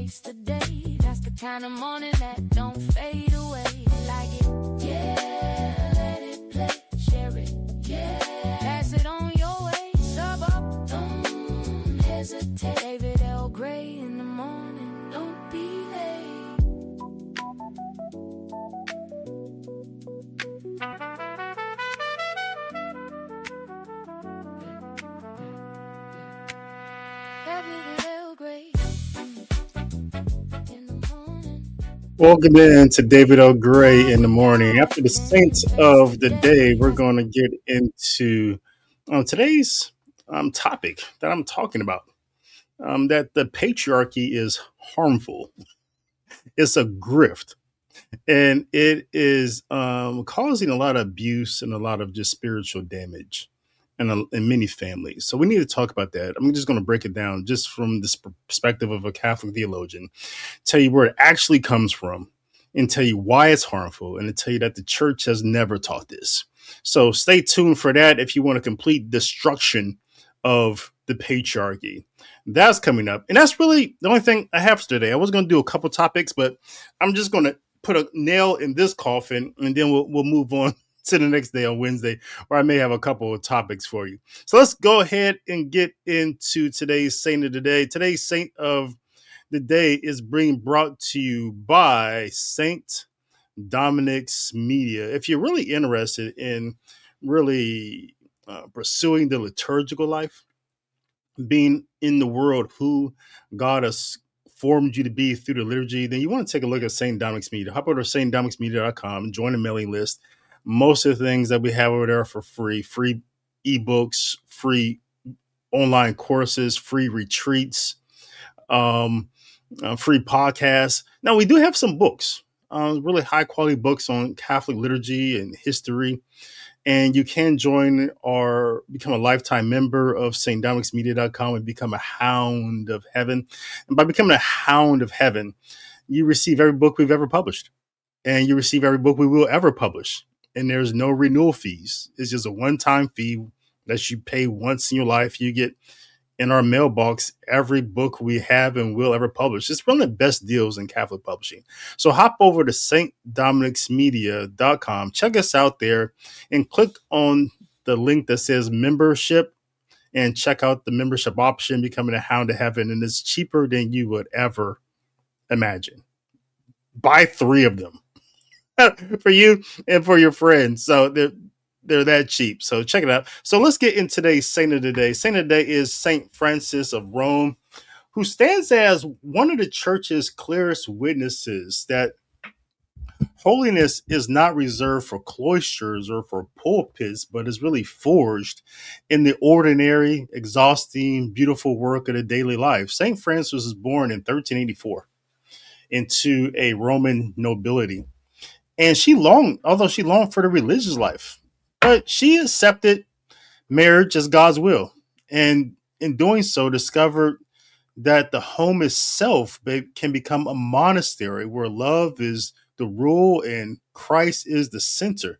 face the day. That's the kind of morning that don't fade away. Like it, yeah, let it play, share it, yeah, pass it on your way, sub up, don't hesitate. David L. Gray in the morning, don't be late. David L. Gray in the morning. Welcome in to David L. Gray in the morning. After the saints of the day, we're going to get into today's topic that I'm talking about. That the patriarchy is harmful. It's a grift, and it is causing a lot of abuse and a lot of just spiritual damage in many families. So we need to talk about that. I'm just going to break it down just from this perspective of a Catholic theologian, tell you where it actually comes from, and tell you why it's harmful, and to tell you that the church has never taught this. So stay tuned for that if you want a complete destruction of the patriarchy. That's coming up. And that's really the only thing I have for today. I was going to do a couple topics, but I'm just going to put a nail in this coffin, and then we'll move on to the next day on Wednesday, where I may have a couple of topics for you. So let's go ahead and get into today's saint of the day. Today's saint of the day is being brought to you by Saint Dominic's Media. If you're really interested in really pursuing the liturgical life, being in the world who God has formed you to be through the liturgy, then you want to take a look at St. Dominic's Media. Hop over to stdominicsmedia.com and join the mailing list. Most of the things that we have over there are for free ebooks, free online courses, free retreats, free podcasts. Now, we do have some books, really high quality books on Catholic liturgy and history. And you can join or become a lifetime member of stdominicsmedia.com and become a hound of heaven. And by becoming a hound of heaven, you receive every book we've ever published, and you receive every book we will ever publish. And there's no renewal fees. It's just a one-time fee that you pay once in your life. You get in our mailbox every book we have and will ever publish. It's one of the best deals in Catholic publishing. So hop over to stdominicsmedia.com. Check us out there and click on the link that says membership and check out the membership option, becoming a hound of heaven. And it's cheaper than you would ever imagine. Buy 3 of them for you and for your friends. So they're that cheap. So check it out. So let's get into today's saint of the day. Saint of the day is Saint Francis of Rome, who stands as one of the church's clearest witnesses that holiness is not reserved for cloisters or for pulpits, but is really forged in the ordinary, exhausting, beautiful work of the daily life. Saint Francis was born in 1384 into a Roman nobility. And although she longed for the religious life, but she accepted marriage as God's will. And in doing so, discovered that the home itself can become a monastery where love is the rule and Christ is the center.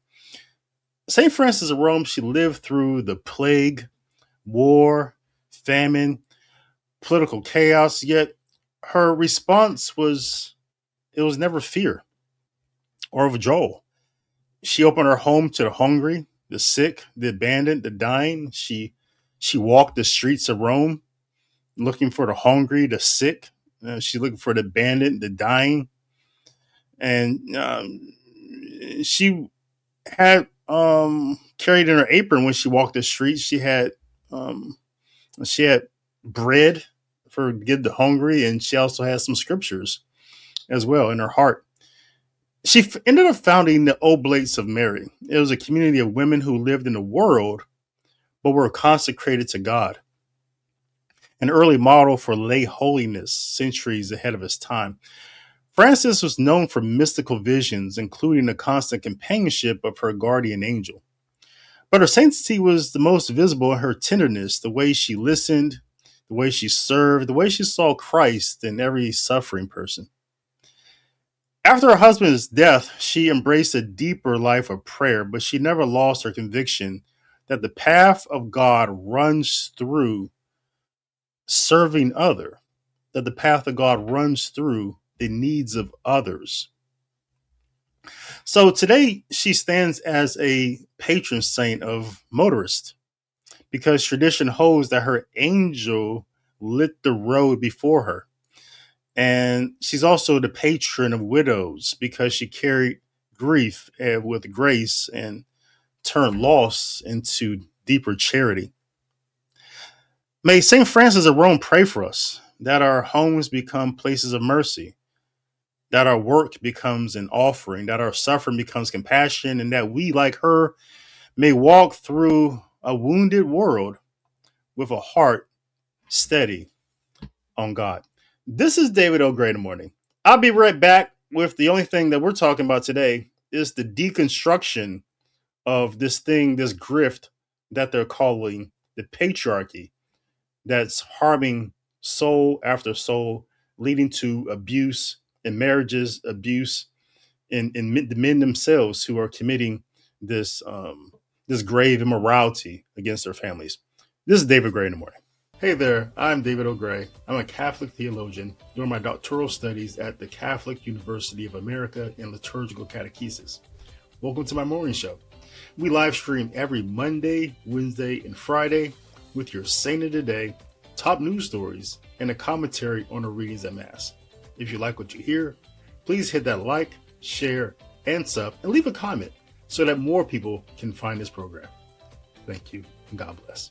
St. Francis of Rome, she lived through the plague, war, famine, political chaos, yet her response was never fear or withdrawal. She opened her home to the hungry, the sick, the abandoned, the dying. She walked the streets of Rome looking for the hungry, the sick. She's looking for the abandoned, the dying. And she had carried in her apron when she walked the streets. She had bread for give the hungry, and she also had some scriptures as well in her heart. She ended up founding the Oblates of Mary. It was a community of women who lived in the world, but were consecrated to God. An early model for lay holiness centuries ahead of his time. Frances was known for mystical visions, including the constant companionship of her guardian angel. But her sanctity was the most visible in her tenderness, the way she listened, the way she served, the way she saw Christ in every suffering person. After her husband's death, she embraced a deeper life of prayer, but she never lost her conviction that the path of God runs through serving other that the path of God runs through the needs of others. So today she stands as a patron saint of motorists because tradition holds that her angel lit the road before her. And she's also the patron of widows because she carried grief with grace and turned loss into deeper charity. May St. Francis of Rome pray for us that our homes become places of mercy, that our work becomes an offering, that our suffering becomes compassion, and that we, like her, may walk through a wounded world with a heart steady on God. This is David O'Gray in the morning. I'll be right back with the only thing that we're talking about today is the deconstruction of this thing, this grift that they're calling the patriarchy that's harming soul after soul, leading to abuse in marriages, abuse in the men themselves who are committing this grave immorality against their families. This is David Gray in the morning. Hey there, I'm David O'Gray. I'm a Catholic theologian doing my doctoral studies at the Catholic University of America in liturgical catechesis. Welcome to my morning show. We live stream every Monday, Wednesday, and Friday with your saint of the day, top news stories, and a commentary on the readings at Mass. If you like what you hear, please hit that like, share, and sub, and leave a comment so that more people can find this program. Thank you, and God bless.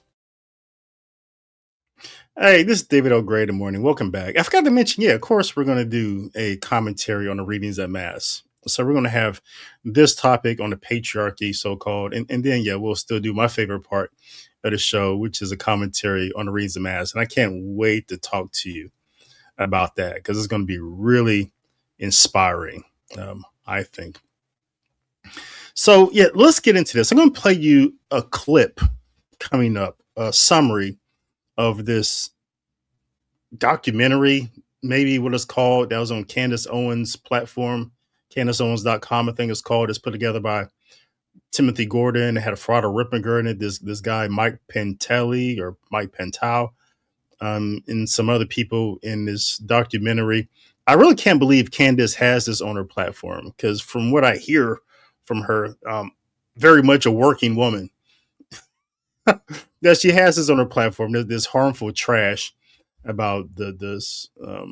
Hey, this is David O'Gray in the morning. Welcome back. I forgot to mention, of course, we're going to do a commentary on the readings at Mass. So we're going to have this topic on the patriarchy, so-called, and then, we'll still do my favorite part of the show, which is a commentary on the readings of Mass. And I can't wait to talk to you about that because it's going to be really inspiring, I think. So, let's get into this. I'm going to play you a clip coming up, a summary of this documentary, maybe what it's called, that was on Candace Owens' platform, CandaceOwens.com, I think it's called. It's put together by Timothy Gordon. It had a Frater Ripperger in it, this guy, Mike Penteli or Mike Pental, and some other people in this documentary. I really can't believe Candace has this on her platform because from what I hear from her, very much a working woman, that she has this on her platform. There's this harmful trash about this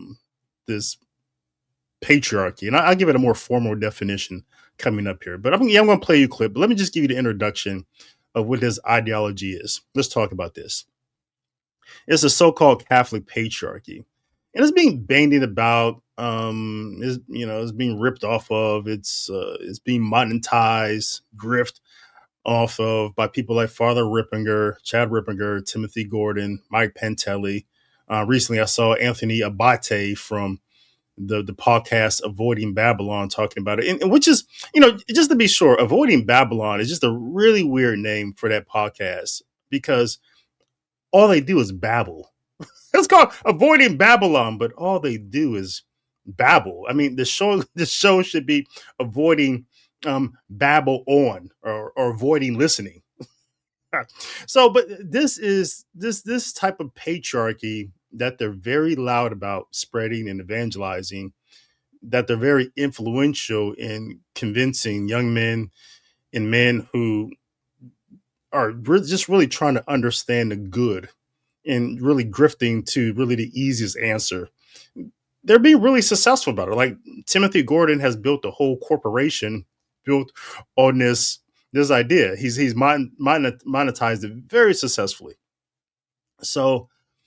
patriarchy, and I'll give it a more formal definition coming up here. But I'm going to play you a clip. But let me just give you the introduction of what this ideology is. Let's talk about this. It's a so-called Catholic patriarchy, and it's being bandied about. It's being ripped off of. It's being monetized, grift off of by people like Father Ripperger, Chad Ripperger, Timothy Gordon, Mike Penteli. Recently, I saw Anthony Abate from the podcast Avoiding Babylon talking about it, and which is, just to be sure, Avoiding Babylon is just a really weird name for that podcast because all they do is babble. It's called Avoiding Babylon, but all they do is babble. I mean, the show should be avoiding babble on or avoiding listening. So, but this is this type of patriarchy that they're very loud about spreading and evangelizing, that they're very influential in convincing young men and men who are just really trying to understand the good and really grifting to really the easiest answer. They're being really successful about it. Like Timothy Gordon has built a whole corporation built on this idea. He's monetized it very successfully. So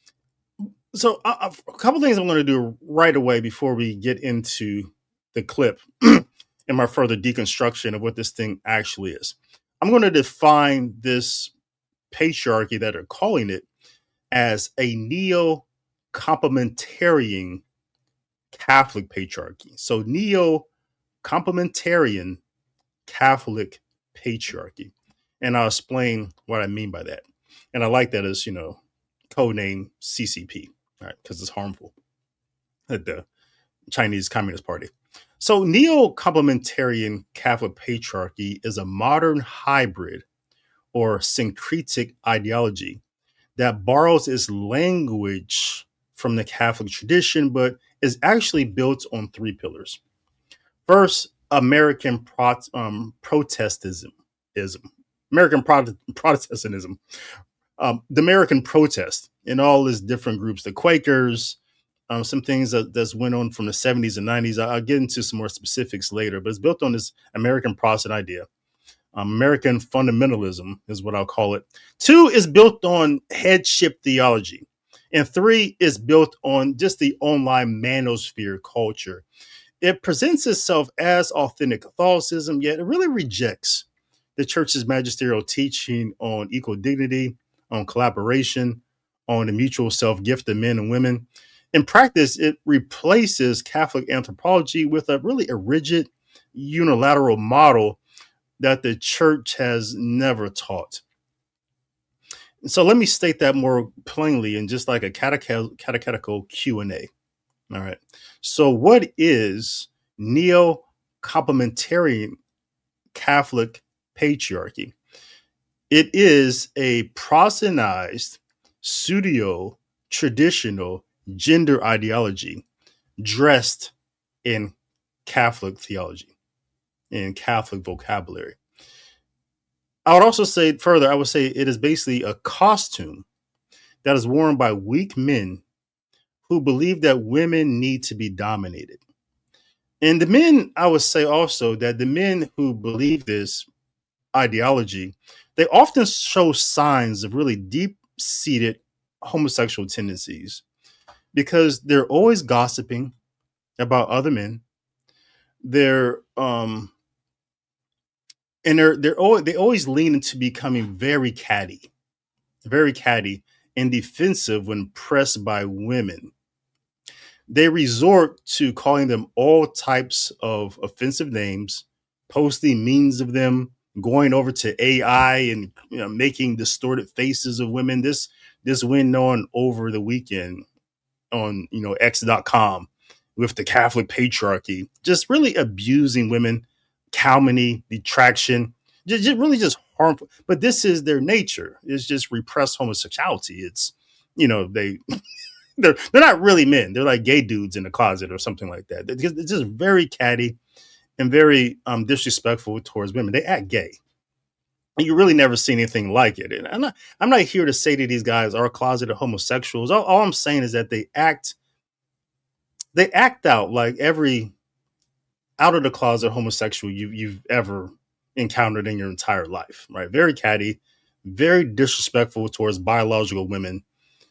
a couple things I'm going to do right away before we get into the clip and my further deconstruction of what this thing actually is. I'm going to define this patriarchy that they're calling it as a neo-complementarian Catholic patriarchy. So neo-complementarian Catholic patriarchy. And I'll explain what I mean by that. And I like that as, codename CCP, right? Because it's harmful at the Chinese Communist Party. So neo-complementarian Catholic patriarchy is a modern hybrid or syncretic ideology that borrows its language from the Catholic tradition, but is actually built on three pillars. First, American Protestantism. Protestantism. The American protest in all its different groups, the Quakers, some things that's went on from the 70s and 90s. I'll get into some more specifics later, but it's built on this American Protestant idea. American fundamentalism is what I'll call it. Two is built on headship theology. And three is built on just the online manosphere culture. It presents itself as authentic Catholicism, yet it really rejects the church's magisterial teaching on equal dignity, on collaboration, on the mutual self-gift of men and women. In practice, it replaces Catholic anthropology with a rigid, unilateral model that the church has never taught. So let me state that more plainly in just like a catechetical Q&A. All right. So what is neo-complementarian Catholic patriarchy? It is a Protestantized, pseudo-traditional gender ideology dressed in Catholic theology, in Catholic vocabulary. I would also say further, I would say it is basically a costume that is worn by weak men who believe that women need to be dominated. And the men, I would say also that the men who believe this ideology, they often show signs of really deep-seated homosexual tendencies because they're always gossiping about other men. They always lean into becoming very catty and defensive when pressed by women. They resort to calling them all types of offensive names, posting memes of them, going over to AI and making distorted faces of women. This went on over the weekend on X.com with the Catholic patriarchy, just really abusing women, calumny, detraction, just harmful. But this is their nature. It's just repressed homosexuality. It's they're not really men. They're like gay dudes in the closet or something like that. It's just very catty and very disrespectful towards women. They act gay. And you really never see anything like it. And I'm not here to say that these guys are closeted homosexuals. All I'm saying is that they act out like every out of the closet homosexual you've ever encountered in your entire life, right? Very catty, very disrespectful towards biological women.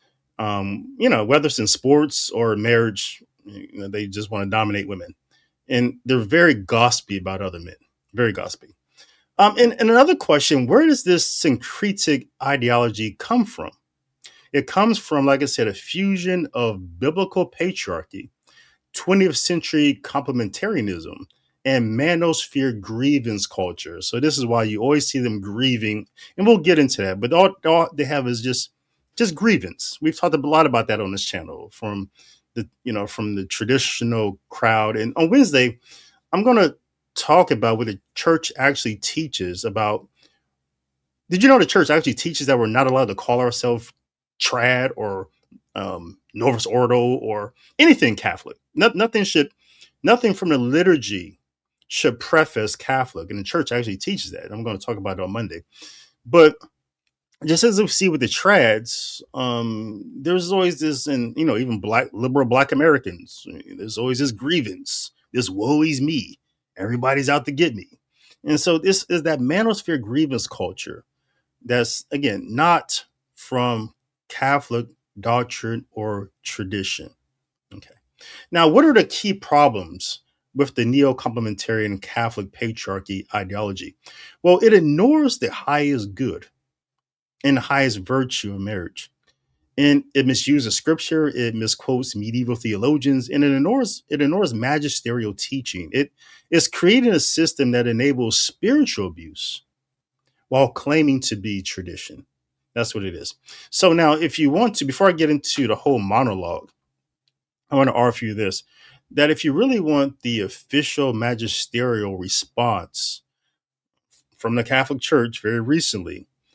Whether it's in sports or marriage, they just want to dominate women. And they're very gossipy about other men, very gossipy. And another question, where does this syncretic ideology come from? It comes from, like I said, a fusion of biblical patriarchy, 20th century complementarianism, and manosphere grievance culture. So this is why you always see them grieving, and we'll get into that. But all they have is just grievance. We've talked a lot about that on this channel from the traditional crowd. And on Wednesday, I'm going to talk about what the church actually teaches about. Did you know the church actually teaches that we're not allowed to call ourselves trad or Novus Ordo or anything Catholic? Nothing from the liturgy should preface Catholic, and the church actually teaches that. I'm going to talk about it on Monday. But just as we see with the trads, there's always this, and even liberal black Americans, there's always this grievance, this woe is me, everybody's out to get me. And so this is that manosphere grievance culture that's, again, not from Catholic doctrine or tradition. Okay. Now, what are the key problems with the neo-complementarian Catholic patriarchy ideology? Well, it ignores the highest good and the highest virtue of marriage. And it misuses scripture, it misquotes medieval theologians, and it ignores magisterial teaching. It is creating a system that enables spiritual abuse while claiming to be tradition. That's what it is. So now, if you want to, before I get into the whole monologue, I want to offer you this, that if you really want the official magisterial response from the Catholic Church very recently,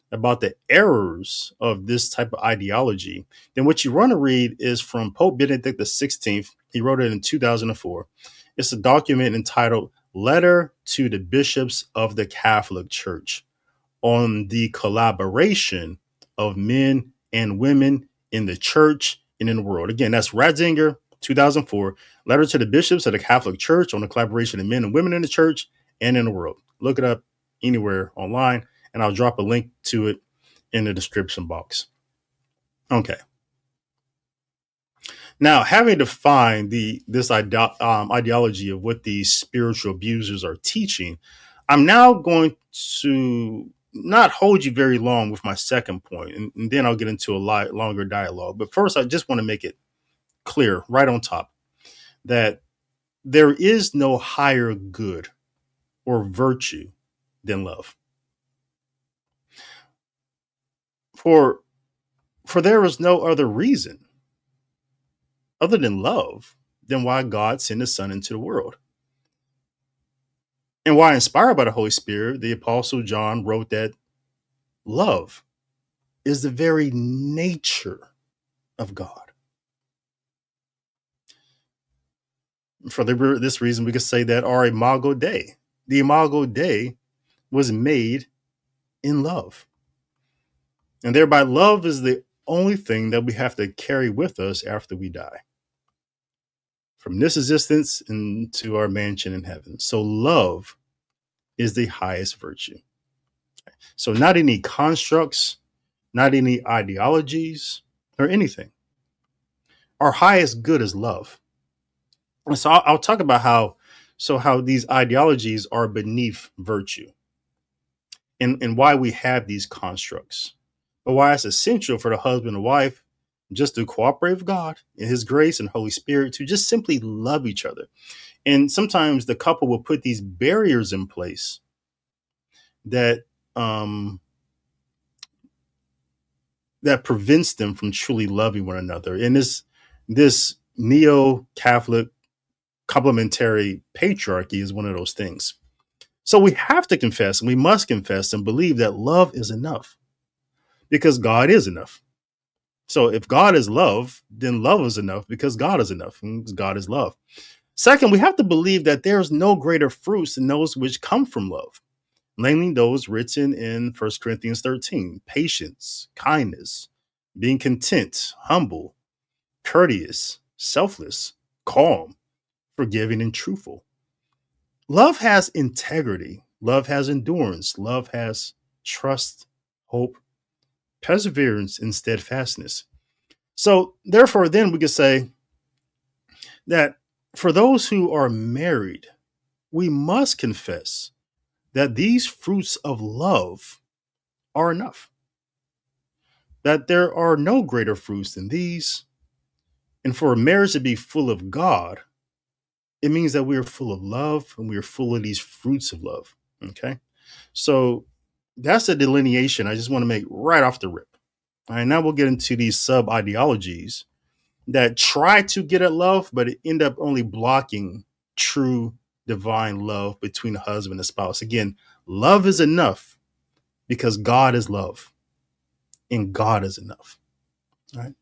about the errors of this type of ideology, then what you want to read is from Pope Benedict XVI. He wrote it in 2004. It's a document entitled Letter to the Bishops of the Catholic Church on the collaboration of men and women in the church and in the world. Again, that's Ratzinger, 2004, Letter to the Bishops of the Catholic Church on the collaboration of men and women in the church and in the world. Look it up anywhere online, and I'll drop a link to it in the description box. Okay. Now, having defined this ideology of what these spiritual abusers are teaching, I'm now going to not hold you very long with my second point, and then I'll get into a lot longer dialogue. But first, I just want to make it clear right on top that there is no higher good or virtue than love. For there is no other reason other than love than why God sent his son into the world. And why, inspired by the Holy Spirit, the Apostle John wrote that love is the very nature of God. For this reason, we could say that our Imago Dei, the Imago Dei, was made in love. And thereby, love is the only thing that we have to carry with us after we die, from this existence into our mansion in heaven. So love is the highest virtue. So not any constructs, not any ideologies or anything. Our highest good is love. And so I'll talk about how these ideologies are beneath virtue and why we have these constructs, but why it's essential for the husband and wife just to cooperate with God in his grace and Holy Spirit to just simply love each other. And sometimes the couple will put these barriers in place that that prevents them from truly loving one another. And this neo-Catholic complementary patriarchy is one of those things. So we have to confess, and we must confess and believe that love is enough, because God is enough. So if God is love, then love is enough, because God is enough, and God is love. Second, we have to believe that there is no greater fruits than those which come from love, namely those written in 1 Corinthians 13, patience, kindness, being content, humble, courteous, selfless, calm, forgiving, and truthful. Love has integrity. Love has endurance. Love has trust, hope, perseverance, and steadfastness. So therefore, then we could say that for those who are married, we must confess that these fruits of love are enough, that there are no greater fruits than these. And for a marriage to be full of God, it means that we are full of love and we are full of these fruits of love. Okay. So that's a delineation I just want to make right off the rip. All right. Now we'll get into these sub ideologies that try to get at love, but it end up only blocking true divine love between a husband and spouse. Again, love is enough because God is love and God is enough. All right.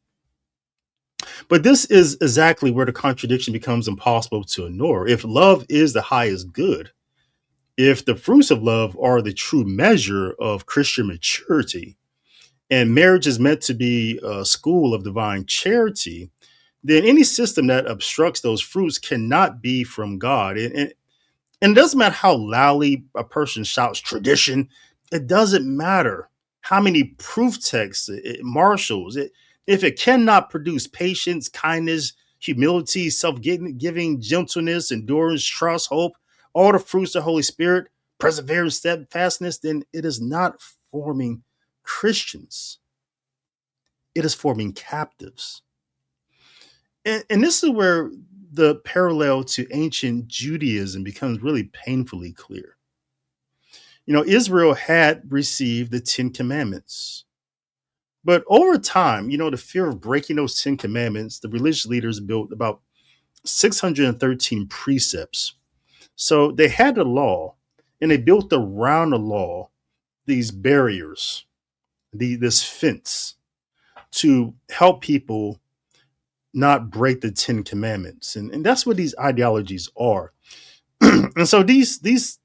But this is exactly where the contradiction becomes impossible to ignore. If love is the highest good, if the fruits of love are the true measure of Christian maturity, and marriage is meant to be a school of divine charity, then any system that obstructs those fruits cannot be from God. And it doesn't matter how loudly a person shouts tradition. It doesn't matter how many proof texts it marshals. If it cannot produce patience, kindness, humility, self-giving, gentleness, endurance, trust, hope, all the fruits of the Holy Spirit, perseverance, steadfastness, then it is not forming Christians. It is forming captives. And this is where the parallel to ancient Judaism becomes really painfully clear. You know, Israel had received the 10 Commandments. But over time, you know, the fear of breaking those 10 Commandments, the religious leaders built about 613 precepts. So they had the law, and they built around the law these barriers this fence to help people not break the Ten Commandments. And that's what these ideologies are. And so these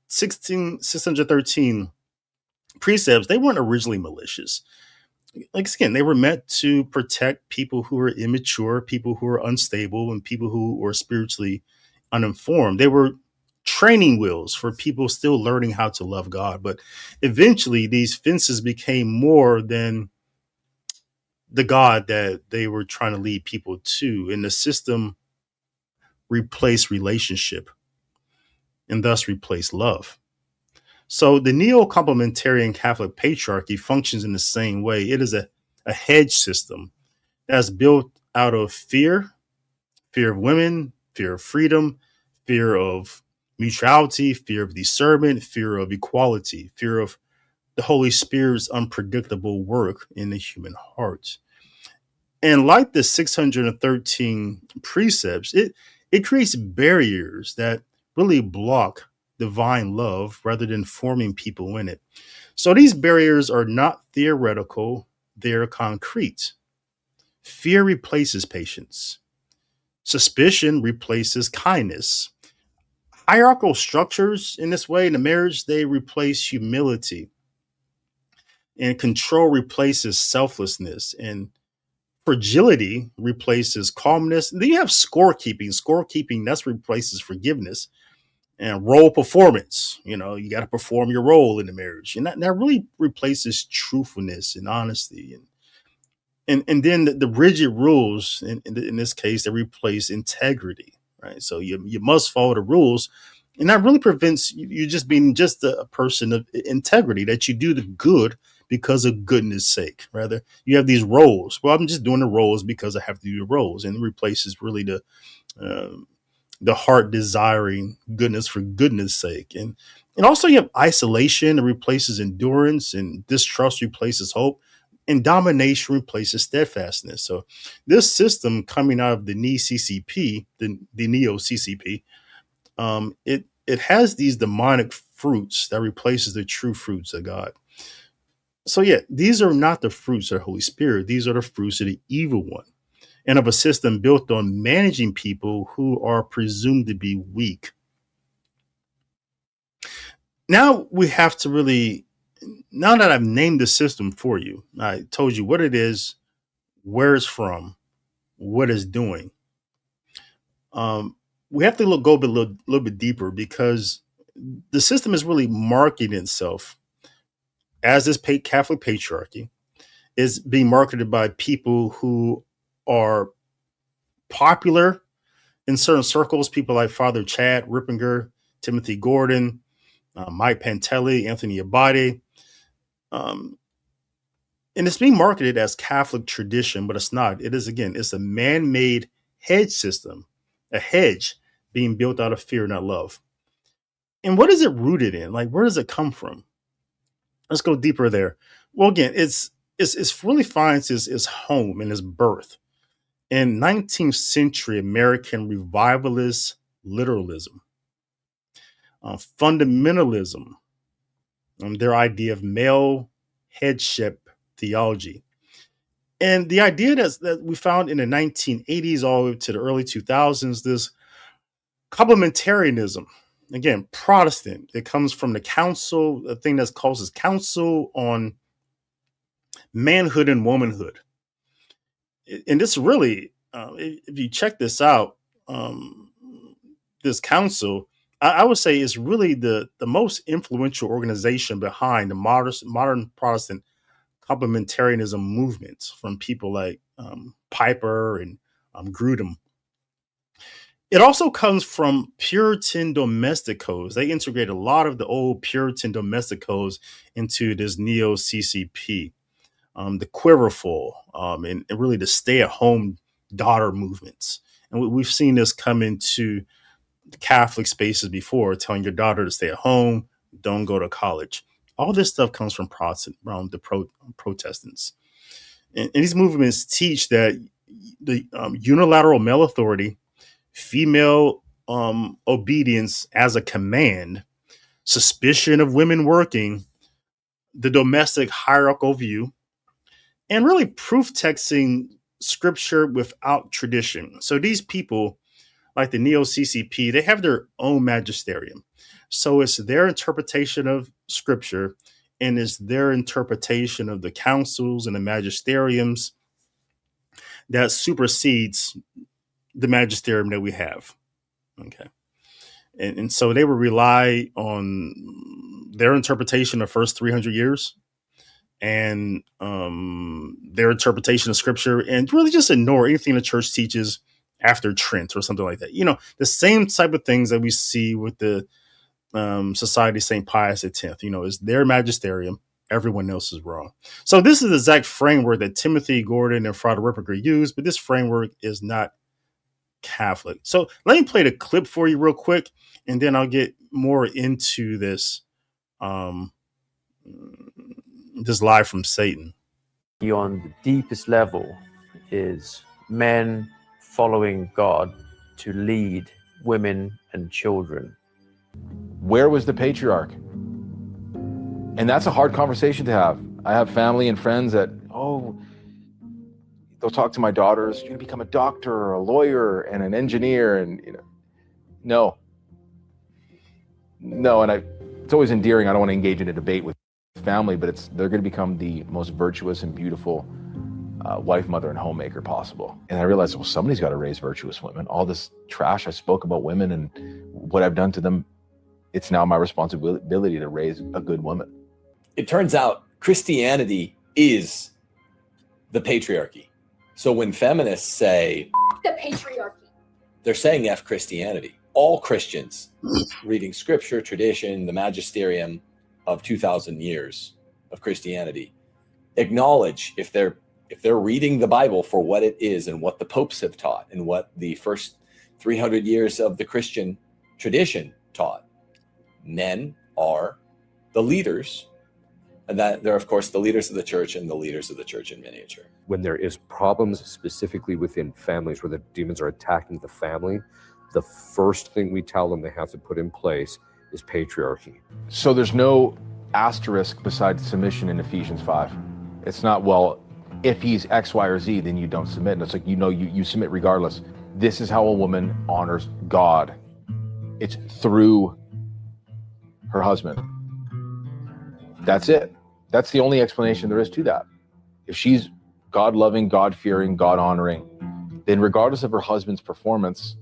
613 precepts, they weren't originally malicious. Like, again, they were meant to protect people who are immature, people who are unstable, and people who were spiritually uninformed. They were training wheels for people still learning how to love God. But eventually, these fences became more than the God that they were trying to lead people to. And the system replaced relationship and thus replaced love. So the neo-complementarian Catholic patriarchy functions in the same way. It is a hedge system that's built out of fear of women, fear of freedom, fear of mutuality, fear of discernment, fear of equality, fear of the Holy Spirit's unpredictable work in the human heart. And like the 613 precepts, it creates barriers that really block divine love rather than forming people in it. So these barriers are not theoretical, they're concrete. Fear replaces patience. Suspicion replaces kindness. Hierarchical structures in this way in the marriage, they replace humility. And control replaces selflessness. And fragility replaces calmness. And then you have scorekeeping. Scorekeeping, that's replaces forgiveness. And role performance, you got to perform your role in the marriage. And that really replaces truthfulness and honesty. And then the rigid rules, in this case, they replace integrity, right? So you must follow the rules. And that really prevents you just being just a person of integrity, that you do the good because of goodness sake. Rather, you have these roles. Well, I'm just doing the roles because I have to do the roles. And it replaces really the heart desiring goodness for goodness sake. And also you have isolation that replaces endurance, and distrust replaces hope, and domination replaces steadfastness. So this system coming out of the NEO-CCP, the Neo-CCP, it has these demonic fruits that replaces the true fruits of God. So yeah, these are not the fruits of the Holy Spirit. These are the fruits of the evil one, and of a system built on managing people who are presumed to be weak. Now we have to really, now that I've named the system for you, I told you what it is, where it's from, what it's doing. We have to go a little bit deeper, because the system is really marketing itself as this Catholic patriarchy is being marketed by people who are popular in certain circles, people like Father Chad Ripperger, Timothy Gordon, Mike Pantelli, Anthony Abate. And it's being marketed as Catholic tradition, but it's not. It is, again, it's a man-made hedge system, a hedge being built out of fear, not love. And what is it rooted in? Like, where does it come from? Let's go deeper there. Well, again, it's really finds its home and its birth in 19th century American revivalist literalism, fundamentalism, their idea of male headship theology. And the idea that we found in the 1980s all the way to the early 2000s, this complementarianism, again, Protestant, it comes from the council, a thing that's called as Council on Manhood and Womanhood. And this really, if you check this out, this council, I would say is really the most influential organization behind the modern Protestant complementarianism movement, from people like Piper and Grudem. It also comes from Puritan domestic codes. They integrate a lot of the old Puritan domestic codes into this Neo-CCP, the quiverful, and really the stay-at-home daughter movements. And we've seen this come into Catholic spaces before, telling your daughter to stay at home, don't go to college. All this stuff comes from Protestant, around the Protestants. And these movements teach that the unilateral male authority, female obedience as a command, suspicion of women working, the domestic hierarchical view, and really proof texting scripture without tradition. So these people, like the Neo-CCP, they have their own magisterium. So it's their interpretation of scripture, and it's their interpretation of the councils and the magisteriums that supersedes the magisterium that we have. Okay. And so they would rely on their interpretation of the first 300 years and their interpretation of scripture, and really just ignore anything the church teaches after Trent or something like that. You know, the same type of things that we see with the Society of St. Pius X, you know, is their magisterium. Everyone else is wrong. So this is the exact framework that Timothy Gordon and Father Ripperger used, but this framework is not Catholic. So let me play the clip for you real quick, and then I'll get more into this this lie from Satan. On the deepest level is men following God to lead women and children. Where was the patriarch? And that's a hard conversation to have. I have family and friends that, they'll talk to my daughters, you're going to become a doctor or a lawyer and an engineer. And, no. And it's always endearing. I don't want to engage in a debate with family, but they're going to become the most virtuous and beautiful wife, mother, and homemaker possible. And I realized, well, somebody's got to raise virtuous women. All this trash I spoke about women and what I've done to them, it's now my responsibility to raise a good woman. It turns out Christianity is the patriarchy. So when feminists say the patriarchy, they're saying F Christianity. All Christians reading scripture, tradition, the magisterium of 2,000 years of Christianity acknowledge, if they're reading the Bible for what it is and what the popes have taught and what the first 300 years of the Christian tradition taught, men are the leaders, and that they're, of course, the leaders of the church and the leaders of the church in miniature. When there is problems specifically within families where the demons are attacking the family, the first thing we tell them they have to put in place is patriarchy. So there's no asterisk beside submission in Ephesians 5. It's not, well, if he's X, Y, or Z, then you don't submit. And it's like, you submit regardless. This is how a woman honors God. It's through her husband. That's it. That's the only explanation there is to that. If she's God-loving, God-fearing, God-honoring, then regardless of her husband's performance,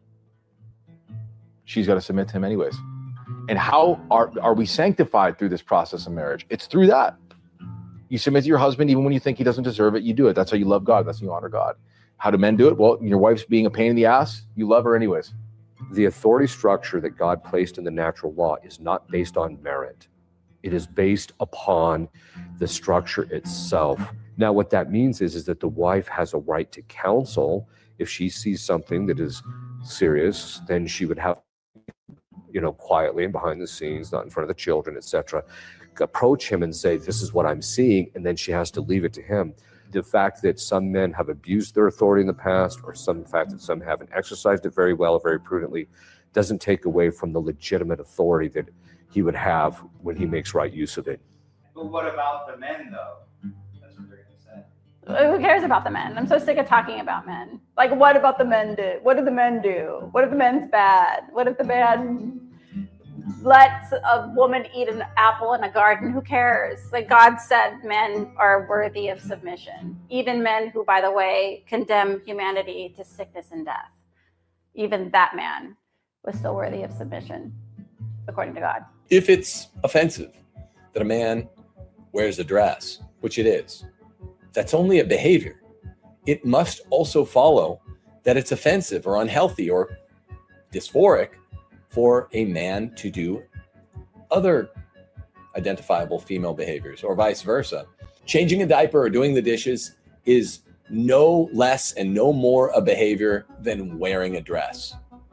she's got to submit to him anyways. And how are we sanctified through this process of marriage? It's through that. You submit to your husband even when you think he doesn't deserve it. You do it. That's how you love God. That's how you honor God. How do men do it? Well, your wife's being a pain in the ass. You love her anyways. The authority structure that God placed in the natural law is not based on merit. It is based upon the structure itself. Now, what that means is that the wife has a right to counsel. If she sees something that is serious, then she would have, quietly and behind the scenes, not in front of the children, etc., approach him and say, this is what I'm seeing, and then she has to leave it to him. The fact that some men have abused their authority in the past, or the fact that some haven't exercised it very well, very prudently, doesn't take away from the legitimate authority that he would have when he makes right use of it. But what about the men, though? That's what they're going to say. Who cares about the men? I'm so sick of talking about men. Like, what about the men do? What did the men do? What if the men's bad? What if the man lets a woman eat an apple in a garden? Who cares? Like, God said men are worthy of submission. Even men who, by the way, condemn humanity to sickness and death. Even that man was still worthy of submission, according to God. If it's offensive that a man wears a dress, which it is, that's only a behavior. It must also follow that it's offensive or unhealthy or dysphoric for a man to do other identifiable female behaviors, or vice versa. Changing a diaper or doing the dishes is no less and no more a behavior than wearing a dress.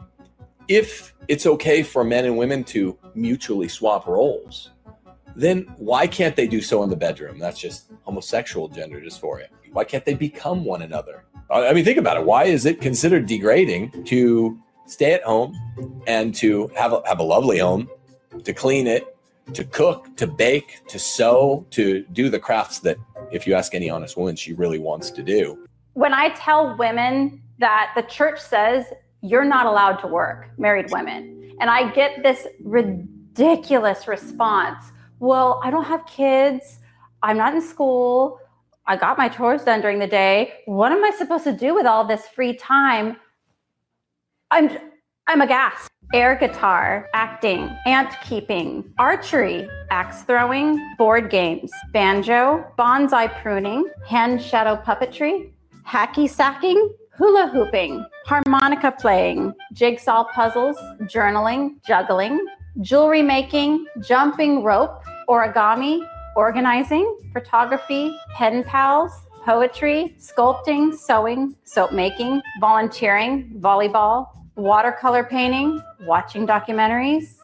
If it's okay for men and women to mutually swap roles, then why can't they do so in the bedroom? That's just homosexual gender dysphoria. Why can't they become one another? I mean, think about it. Why is it considered degrading to stay at home and to have a lovely home, to clean it, to cook, to bake, to sew, to do the crafts that, if you ask any honest woman, she really wants to do. When I tell women that the church says you're not allowed to work, married women, and I get this ridiculous response, well, I don't have kids, I'm not in school, I got my chores done during the day, what am I supposed to do with all this free time? I'm aghast. Air guitar, acting, ant keeping, archery, axe throwing, board games, banjo, bonsai pruning, hand shadow puppetry, hacky sacking, hula hooping, harmonica playing, jigsaw puzzles, journaling, juggling, jewelry making, jumping rope, origami, organizing, photography, pen pals, poetry, sculpting, sewing, soap making, volunteering, volleyball, watercolor painting, watching documentaries.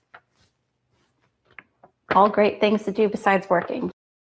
All great things to do besides working.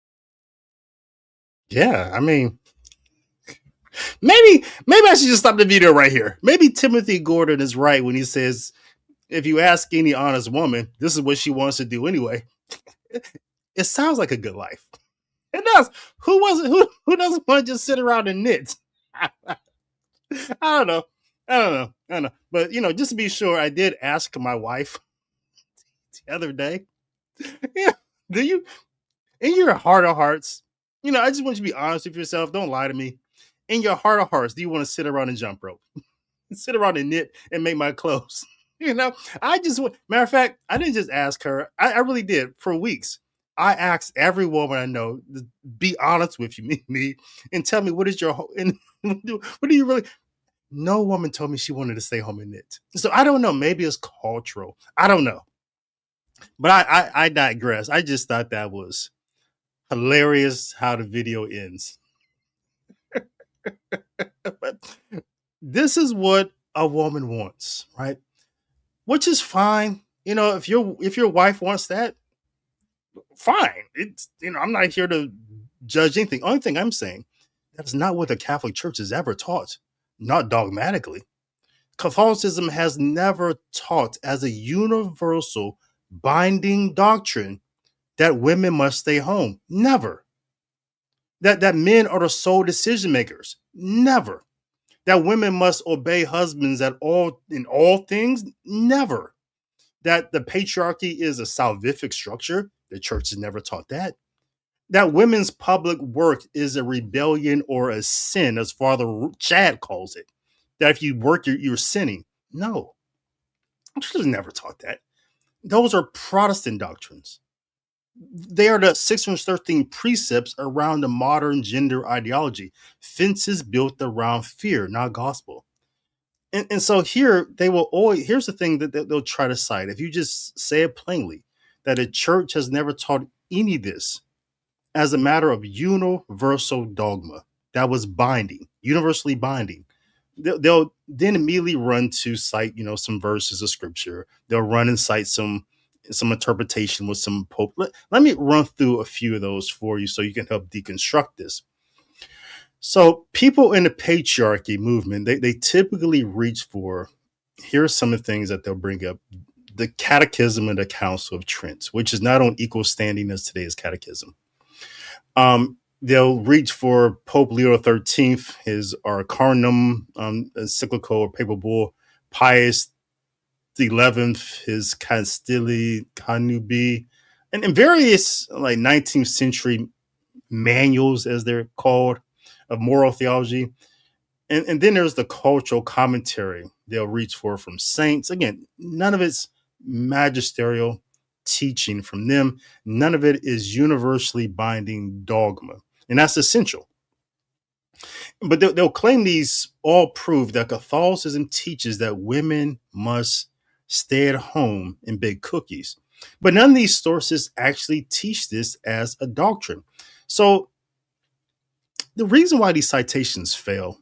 Yeah, I mean, maybe I should just stop the video right here. Maybe Timothy Gordon is right when he says, if you ask any honest woman, this is what she wants to do anyway. It sounds like a good life. It does. Who doesn't want to just sit around and knit? I don't know. But, just to be sure, I did ask my wife the other day, yeah, do you, in your heart of hearts, I just want you to be honest with yourself. Don't lie to me. In your heart of hearts, do you want to sit around and jump rope? Sit around and knit and make my clothes? I just want, matter of fact, I didn't just ask her. I really did for weeks. I asked every woman I know, be honest with you, me, and tell me what do you really. No woman told me she wanted to stay home and knit. So I don't know. Maybe it's cultural. I don't know. But I digress. I just thought that was hilarious how the video ends. But this is what a woman wants, right? Which is fine. If your wife wants that, fine. It's I'm not here to judge anything. Only thing I'm saying, that's not what the Catholic Church has ever taught. Not dogmatically. Catholicism has never taught as a universal binding doctrine that women must stay home. Never. That men are the sole decision makers. Never. That women must obey husbands in all things. Never. That the patriarchy is a salvific structure. The church has never taught that. That women's public work is a rebellion or a sin, as Father Chad calls it. That if you work, you're sinning. No. The church has never taught that. Those are Protestant doctrines. They are the 613 precepts around the modern gender ideology. Fences built around fear, not gospel. And so here, here's the thing that they'll try to cite. If you just say it plainly, that a church has never taught any of this as a matter of universal dogma that was binding, universally binding. They'll then immediately run to cite, some verses of scripture. They'll run and cite some interpretation with some pope. Let me run through a few of those for you so you can help deconstruct this. So people in the patriarchy movement, they typically reach for, here's some of the things that they'll bring up. The Catechism of the Council of Trent, which is not on equal standing as today's catechism. They'll reach for Pope Leo XIII, his Arcanum encyclical or papal bull, Pius XI, his Castili Canubi, and various 19th century manuals, as they're called, of moral theology. And then there's the cultural commentary they'll reach for from saints. Again, none of it's magisterial teaching from them. None of it is universally binding dogma. And that's essential. But they'll claim these all prove that Catholicism teaches that women must stay at home and bake cookies. But none of these sources actually teach this as a doctrine. So the reason why these citations fail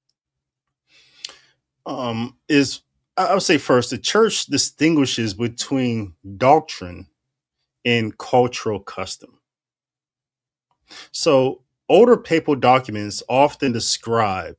is, I would say first, the church distinguishes between doctrine and cultural custom. So older papal documents often describe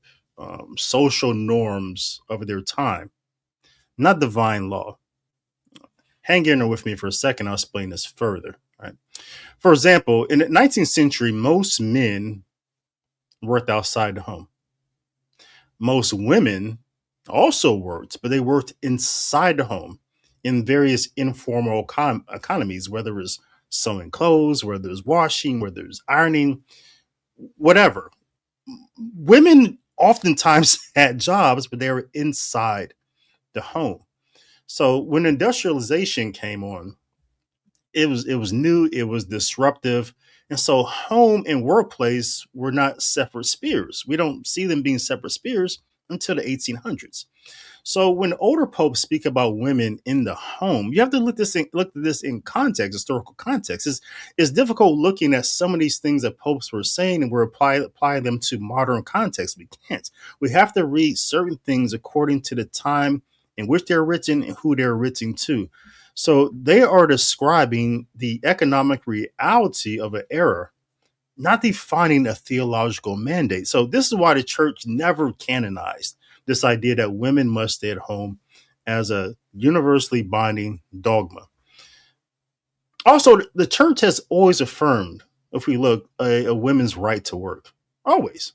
social norms of their time, not divine law. Hang in there with me for a second. I'll explain this further. Right. For example, in the 19th century, most men worked outside the home. Most women also worked, but they worked inside the home in various informal economies, whether it's sewing clothes, whether it's washing, whether it's ironing, whatever. Women oftentimes had jobs, but they were inside the home. So when industrialization came on, it was new, it was disruptive. And so home and workplace were not separate spheres. We don't see them being separate spheres until the 1800s. So when older popes speak about women in the home, you have to look at this in context, historical context. It's difficult looking at some of these things that popes were saying and we're applying them to modern context. We can't. We have to read certain things according to the time in which they're written and who they're written to. So they are describing the economic reality of an era, not defining a theological mandate. So this is why the church never canonized this idea that women must stay at home as a universally binding dogma. Also, the church has always affirmed, if we look, a women's right to work. Always.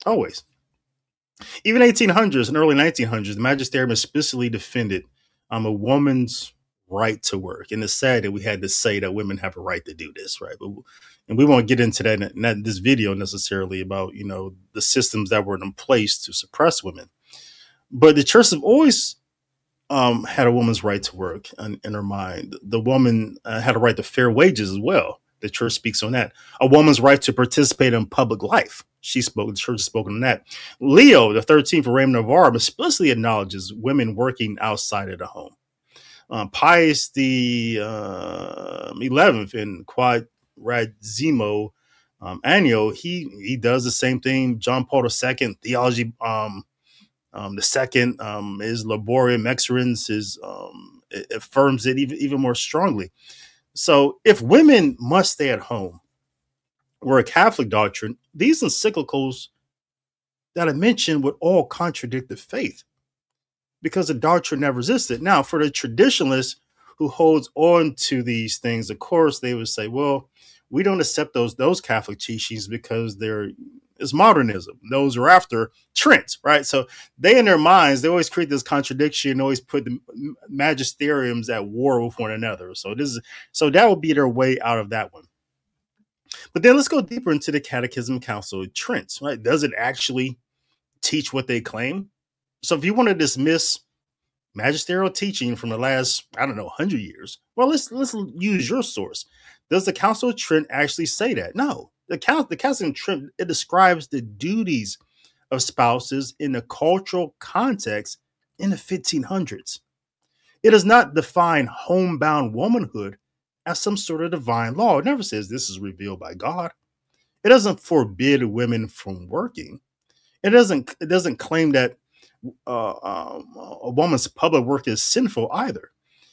Even 1800s and early 1900s, the magisterium explicitly defended a woman's right to work. And it's sad that we had to say that women have a right to do this, right? And we won't get into that in this video necessarily about, the systems that were in place to suppress women. But the church have always had a woman's right to work in her mind. The woman had a right to fair wages as well. The church speaks on that. A woman's right to participate in public life. The church has spoken on that. Leo, the 13th, Raymond of Navarre, explicitly acknowledges women working outside of the home. Pius the 11th in Quadragesimo Anno, he does the same thing. John Paul II, Theology, the second is Laborum Exercens, affirms it even more strongly. So if women must stay at home, were a Catholic doctrine, these encyclicals that I mentioned would all contradict the faith because the doctrine never existed. Now, for the traditionalists who holds on to these things, of course, they would say, well, we don't accept those Catholic teachings because it's modernism. Those are after Trent, right? So they, in their minds, they always create this contradiction, always put the magisteriums at war with one another. So that would be their way out of that one. But then let's go deeper into the Catechism Council of Trent, right? Does it actually teach what they claim? So if you want to dismiss magisterial teaching from the last, 100 years, well, let's use your source. Does the Council of Trent actually say that? No. The Council of Trent, it describes the duties of spouses in the cultural context in the 1500s. It does not define homebound womanhood as some sort of divine law. It never says this is revealed by God. It doesn't forbid women from working. It doesn't claim that a woman's public work is sinful either.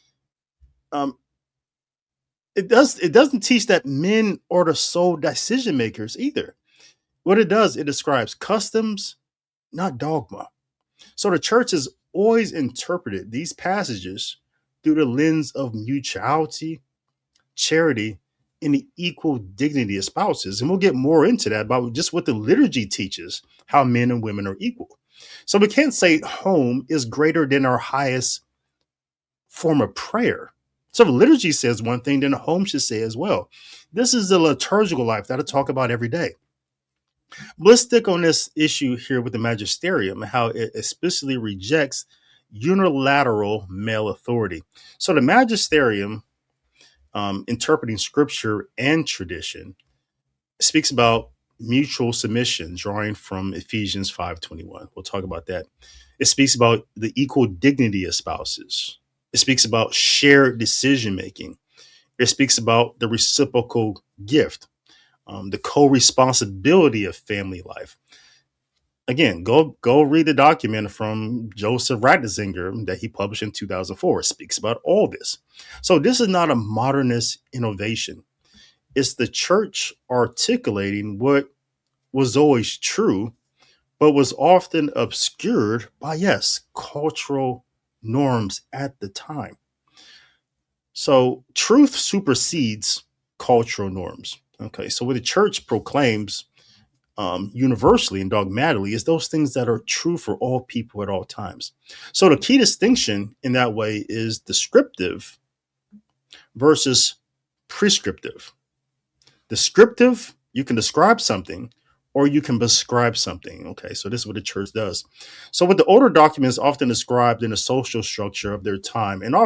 It doesn't teach that men are the sole decision makers either. What it does, it describes customs, not dogma. So the church has always interpreted these passages through the lens of mutuality, charity, and the equal dignity of spouses. And we'll get more into that about just what the liturgy teaches, how men and women are equal. So we can't say home is greater than our highest form of prayer. So the liturgy says one thing, then the home should say as well. This is the liturgical life that I talk about every day. But let's stick on this issue here with the magisterium, how it explicitly rejects unilateral male authority. So the magisterium, interpreting scripture and tradition, speaks about mutual submission, drawing from Ephesians 5:21. We'll talk about that. It speaks about the equal dignity of spouses. It speaks about shared decision making. It speaks about the reciprocal gift, the co-responsibility of family life. Again, go read the document from Joseph Ratzinger that he published in 2004. It speaks about all this. So this is not a modernist innovation. It's the church articulating what was always true, but was often obscured by, cultural norms at the time. So truth supersedes cultural norms. Okay, so what the church proclaims universally and dogmatically is those things that are true for all people at all times. So the key distinction in that way is descriptive versus prescriptive. Descriptive, you can describe something or you can prescribe something. Okay, so this is what the church does. So with the older documents often described in the social structure of their time, and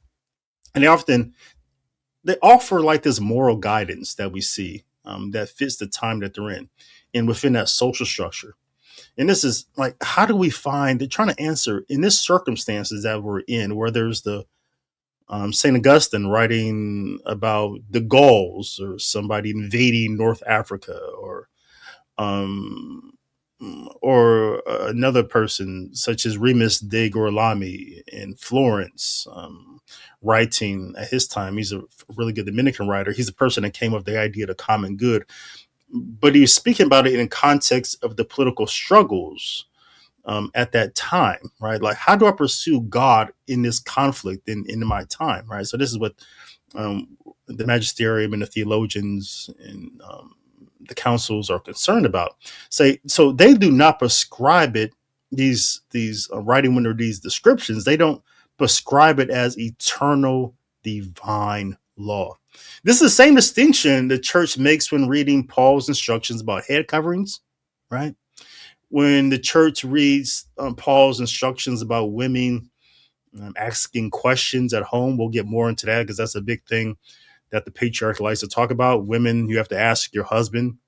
they offer like this moral guidance that we see that fits the time that they're in and within that social structure. And this is like, how do we find, they're trying to answer in this circumstances that we're in, where there's the St. Augustine writing about the Gauls or somebody invading North Africa, um, or another person such as Remus de Girolami in Florence, writing at his time. He's a really good Dominican writer. He's a person that came up with the idea of the common good, but he was speaking about it in context of the political struggles at that time, right? Like, how do I pursue God in this conflict in my time, right? So this is what the magisterium and the theologians and the councils are concerned about. So they do not prescribe it, these writing under these descriptions, they don't prescribe it as eternal divine law. This is the same distinction the church makes when reading Paul's instructions about head coverings, right? When the church reads Paul's instructions about women asking questions at home. We'll get more into that because that's a big thing that the patriarch likes to talk about. Women, you have to ask your husband,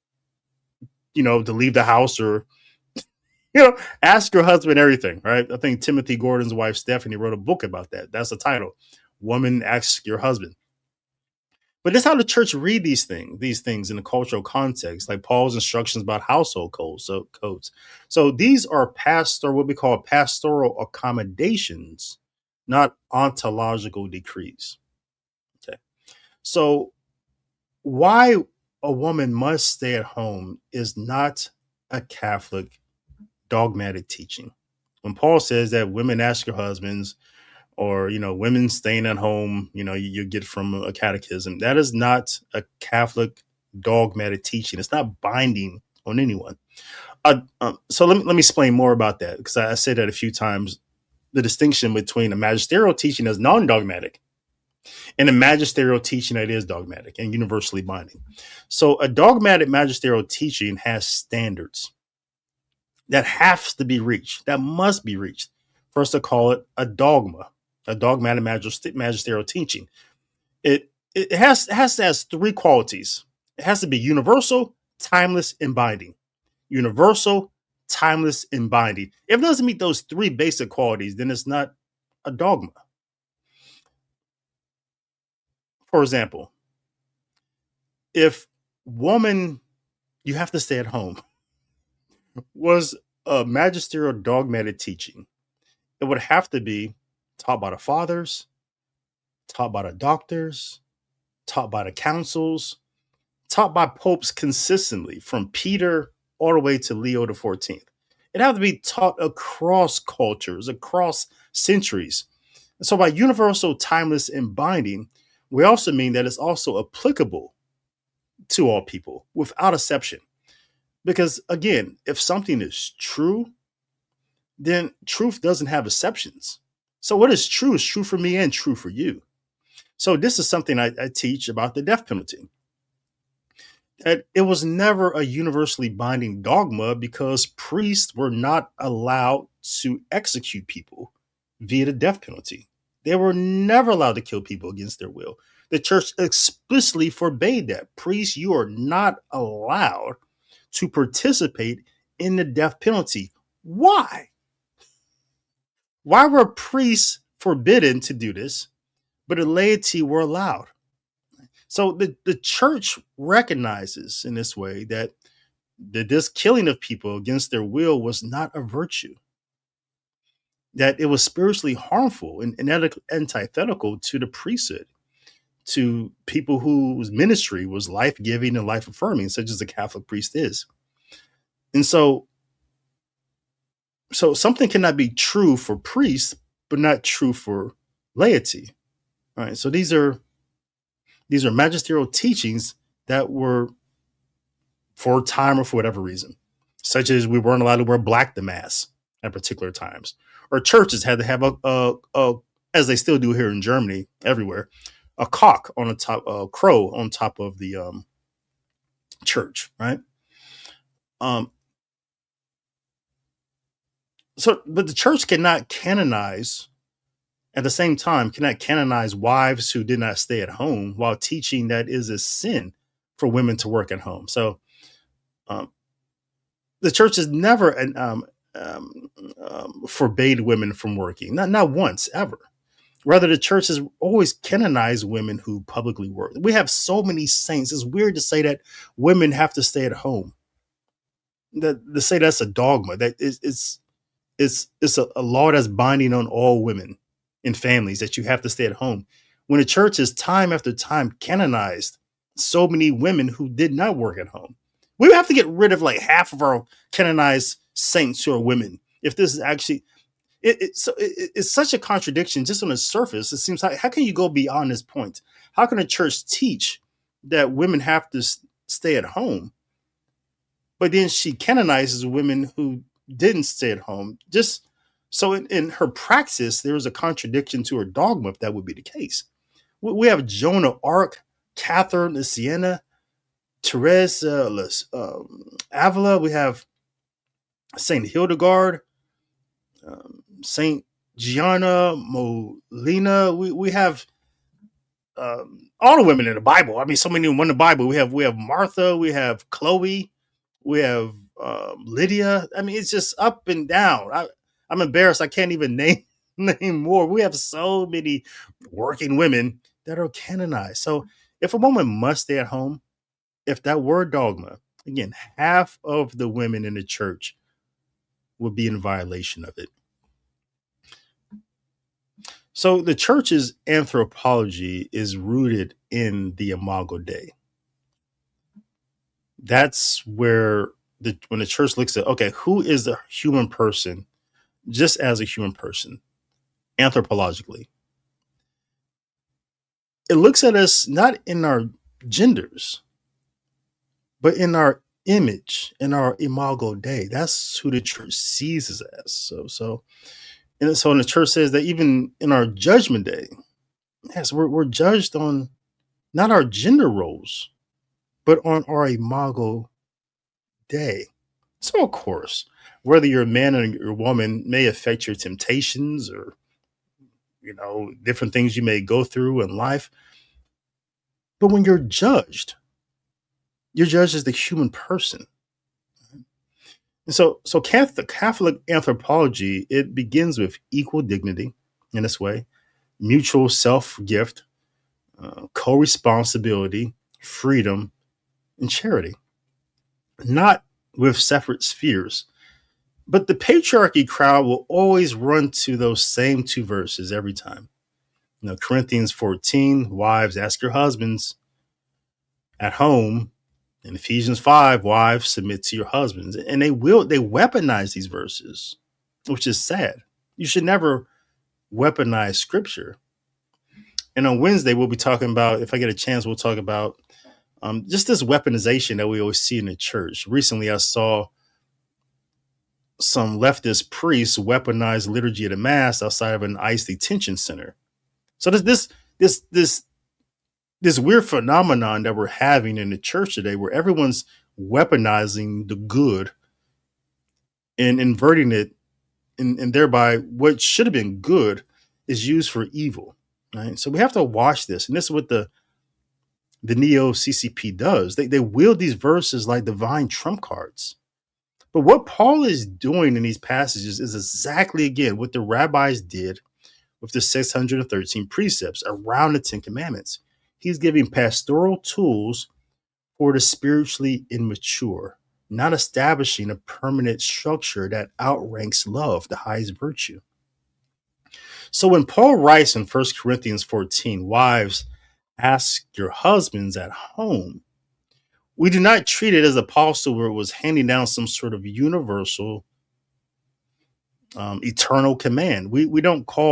to leave the house, or, ask your husband everything, right? I think Timothy Gordon's wife, Stephanie, wrote a book about that. That's the title. Woman, Ask Your Husband. But that's how the church read these things in a cultural context, like Paul's instructions about household codes. So these are what we call pastoral accommodations, not ontological decrees. Okay. So why a woman must stay at home is not a Catholic dogmatic teaching. When Paul says that women ask your husbands, or, women staying at home, you get from a catechism, that is not a Catholic dogmatic teaching. It's not binding on anyone. So let me explain more about that, because I said that a few times, the distinction between a magisterial teaching that's non-dogmatic and a magisterial teaching that is dogmatic and universally binding. So a dogmatic magisterial teaching has standards that has to be reached, that must be reached. First, to call it a dogma. A dogmatic magisterial teaching. It has three qualities. It has to be universal, timeless, and binding. Universal, timeless, and binding. If it doesn't meet those three basic qualities, then it's not a dogma. For example, if woman, you have to stay at home, was a magisterial dogmatic teaching, it would have to be taught by the fathers, taught by the doctors, taught by the councils, taught by popes consistently, from Peter all the way to Leo XIV. It had to be taught across cultures, across centuries. And so by universal, timeless, and binding, we also mean that it's also applicable to all people without exception. Because again, if something is true, then truth doesn't have exceptions. So what is true for me and true for you. So this is something I teach about the death penalty. That it was never a universally binding dogma because priests were not allowed to execute people via the death penalty. They were never allowed to kill people against their will. The church explicitly forbade that. Priests, you are not allowed to participate in the death penalty. Why? Why were priests forbidden to do this, but the laity were allowed? So the church recognizes in this way that this killing of people against their will was not a virtue, that it was spiritually harmful and antithetical to the priesthood, to people whose ministry was life-giving and life-affirming, such as the Catholic priest is. And so something cannot be true for priests, but not true for laity, All right, so these are magisterial teachings that were for a time or for whatever reason, such as we weren't allowed to wear black to mass at particular times, or churches had to have a as they still do here in Germany, everywhere, a cock on the top, a crow on top of the church, right? So, but the church cannot canonize at the same time, cannot canonize wives who did not stay at home while teaching that is a sin for women to work at home. So, the church has never forbade women from working, not once ever. Rather, the church has always canonized women who publicly work. We have so many saints. It's weird to say that women have to stay at home. To say that's a dogma, that it's a law that's binding on all women in families that you have to stay at home. When the church has time after time canonized so many women who did not work at home, we would have to get rid of like half of our canonized saints who are women. If this is actually, it's such a contradiction just on the surface. It seems like, how can you go beyond this point? How can a church teach that women have to stay at home, but then she canonizes women who didn't stay at home? Just so in her praxis, there is a contradiction to her dogma if that would be the case. We have Joan of Arc, Catherine of Siena, Therese Avila. We have Saint Hildegard, Saint Gianna Molina. We have all the women in the Bible. I mean, so many in the Bible. We have Martha. We have Chloe. We have Lydia. I mean, it's just up and down. I'm embarrassed. I can't even name more. We have so many working women that are canonized. So if a woman must stay at home, if that were dogma, again, half of the women in the church would be in violation of it. So the church's anthropology is rooted in the Imago Dei. That's where when the church looks at, okay, who is a human person, just as a human person, anthropologically, it looks at us not in our genders, but in our image, in our Imago Dei. That's who the church sees us as. So the church says that even in our judgment day, yes, we're judged on not our gender roles, but on our Imago Dei. So of course, whether you're a man or you're a woman may affect your temptations or, different things you may go through in life. But when you're judged as the human person. And so Catholic anthropology, it begins with equal dignity in this way, mutual self-gift, co-responsibility, freedom, and charity. Not with separate spheres. But the patriarchy crowd will always run to those same two verses every time. Corinthians 14, wives, ask your husbands at home. In Ephesians 5, wives, submit to your husbands. And they weaponize these verses, which is sad. You should never weaponize scripture. And on Wednesday, we'll be talking about, if I get a chance, we'll talk about just this weaponization that we always see in the church. Recently, I saw some leftist priests weaponize liturgy of the Mass outside of an ICE detention center. So this weird phenomenon that we're having in the church today, where everyone's weaponizing the good and inverting it, and thereby what should have been good is used for evil. Right? So we have to watch this, and this is what the neo-CCP does. They wield these verses like divine trump cards. But what Paul is doing in these passages is exactly, again, what the rabbis did with the 613 precepts around the 10 Commandments. He's giving pastoral tools for the spiritually immature, not establishing a permanent structure that outranks love, the highest virtue. So when Paul writes in 1 Corinthians 14, wives, ask your husbands at home, we do not treat it as apostle where it was handing down some sort of universal, eternal command. We don't call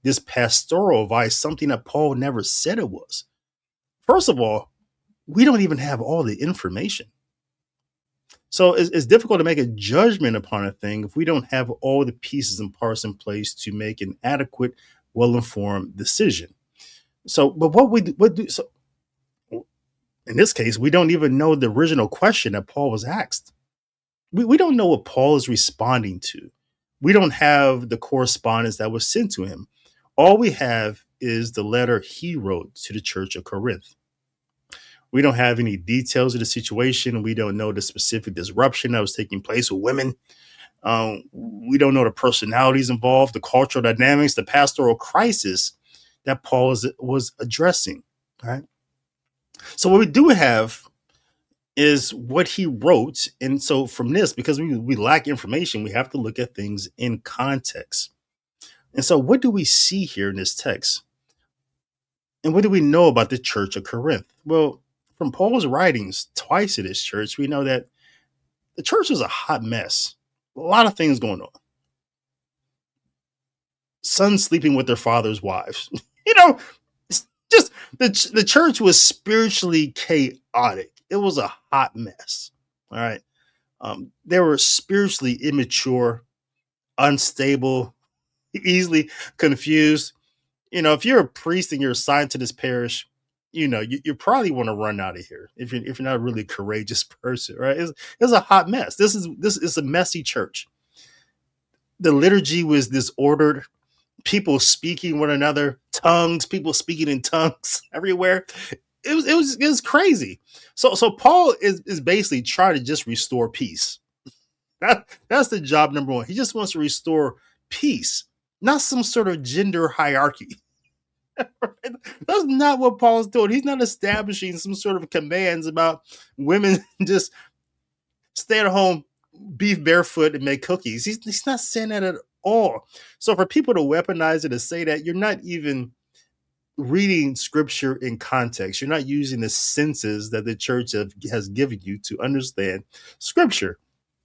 this pastoral advice something that Paul never said it was? First of all, we don't even have all the information. So it's difficult to make a judgment upon a thing if we don't have all the pieces and parts in place to make an adequate, well-informed decision. So, but what do so in this case, we don't even know the original question that Paul was asked. We don't know what Paul is responding to. We don't have the correspondence that was sent to him. All we have is the letter he wrote to the church of Corinth. We don't have any details of the situation. We don't know the specific disruption that was taking place with women. We don't know the personalities involved, the cultural dynamics, the pastoral crisis that Paul was addressing. All right. So what we do have is what he wrote. And so from this, because we lack information, we have to look at things in context. And so what do we see here in this text? And what do we know about the church of Corinth? Well, from Paul's writings twice to this church, we know that the church was a hot mess. A lot of things going on. Sons sleeping with their father's wives. It's just the church was spiritually chaotic. It was a hot mess. All right. They were spiritually immature, unstable, easily confused. If you're a priest and you're assigned to this parish, you probably want to run out of here if you're not a really courageous person, right? It's a hot mess. This is a messy church. The liturgy was disordered. People speaking one another, people speaking in tongues everywhere. It was crazy. So Paul is basically trying to just restore peace. That's the job number one. He just wants to restore peace, not some sort of gender hierarchy. That's not what Paul's doing. He's not establishing some sort of commands about women just stay at home, beef barefoot, and make cookies. He's not saying that at all. So for people to weaponize it and say that, you're not even reading scripture in context. You're not using the senses that the church has given you to understand scripture.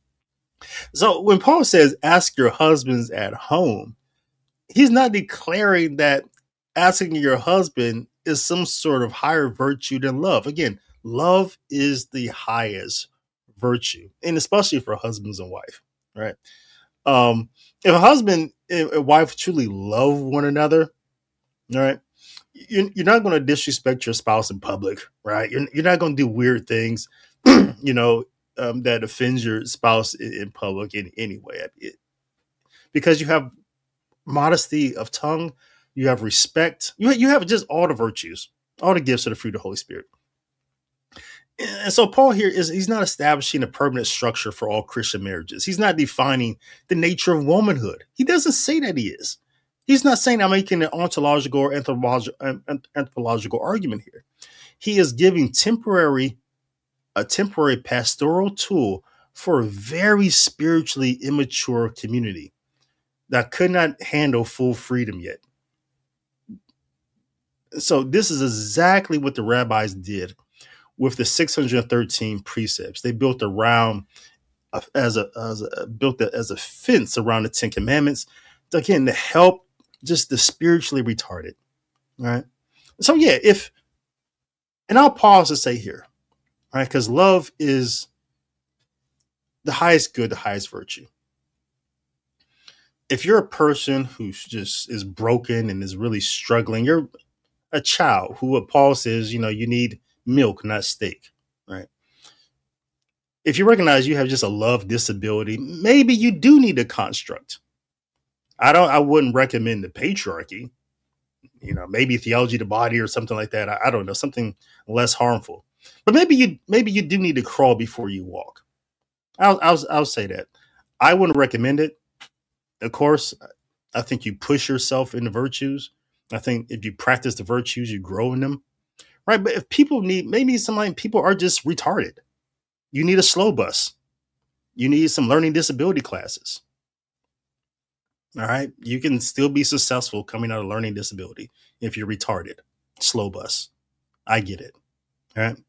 So when Paul says, ask your husbands at home, he's not declaring that asking your husband is some sort of higher virtue than love. Again, love is the highest virtue, and especially for husbands and wife, right? If a husband and wife truly love one another, all right, you're not going to disrespect your spouse in public, right? You're not going to do weird things, that offends your spouse in public in any way, because you have modesty of tongue. You have respect. You have just all the virtues, all the gifts of the fruit of the Holy Spirit. And so Paul here he's not establishing a permanent structure for all Christian marriages. He's not defining the nature of womanhood. He doesn't say that he is. He's not saying I'm making an ontological or anthropological argument here. He is giving a temporary pastoral tool for a very spiritually immature community that could not handle full freedom yet. So this is exactly what the rabbis did with the 613 precepts. They built around as a fence around the 10 Commandments, again, to help just the spiritually retarded. All right. So yeah, and I'll pause to say here, all right, because love is the highest good, the highest virtue. If you're a person who just is broken and is really struggling, you're a child who, what Paul says, you need milk, not steak, right? If you recognize you have just a love disability, maybe you do need a construct. I wouldn't recommend the patriarchy, maybe theology of the body or something like that. I don't know, something less harmful. But maybe you do need to crawl before you walk. I'll say that. I wouldn't recommend it. Of course, I think you push yourself into virtues. I think if you practice the virtues, you grow in them, right? But if people people are just retarded. You need a slow bus. You need some learning disability classes. All right. You can still be successful coming out of learning disability if you're retarded. Slow bus. I get it. All right.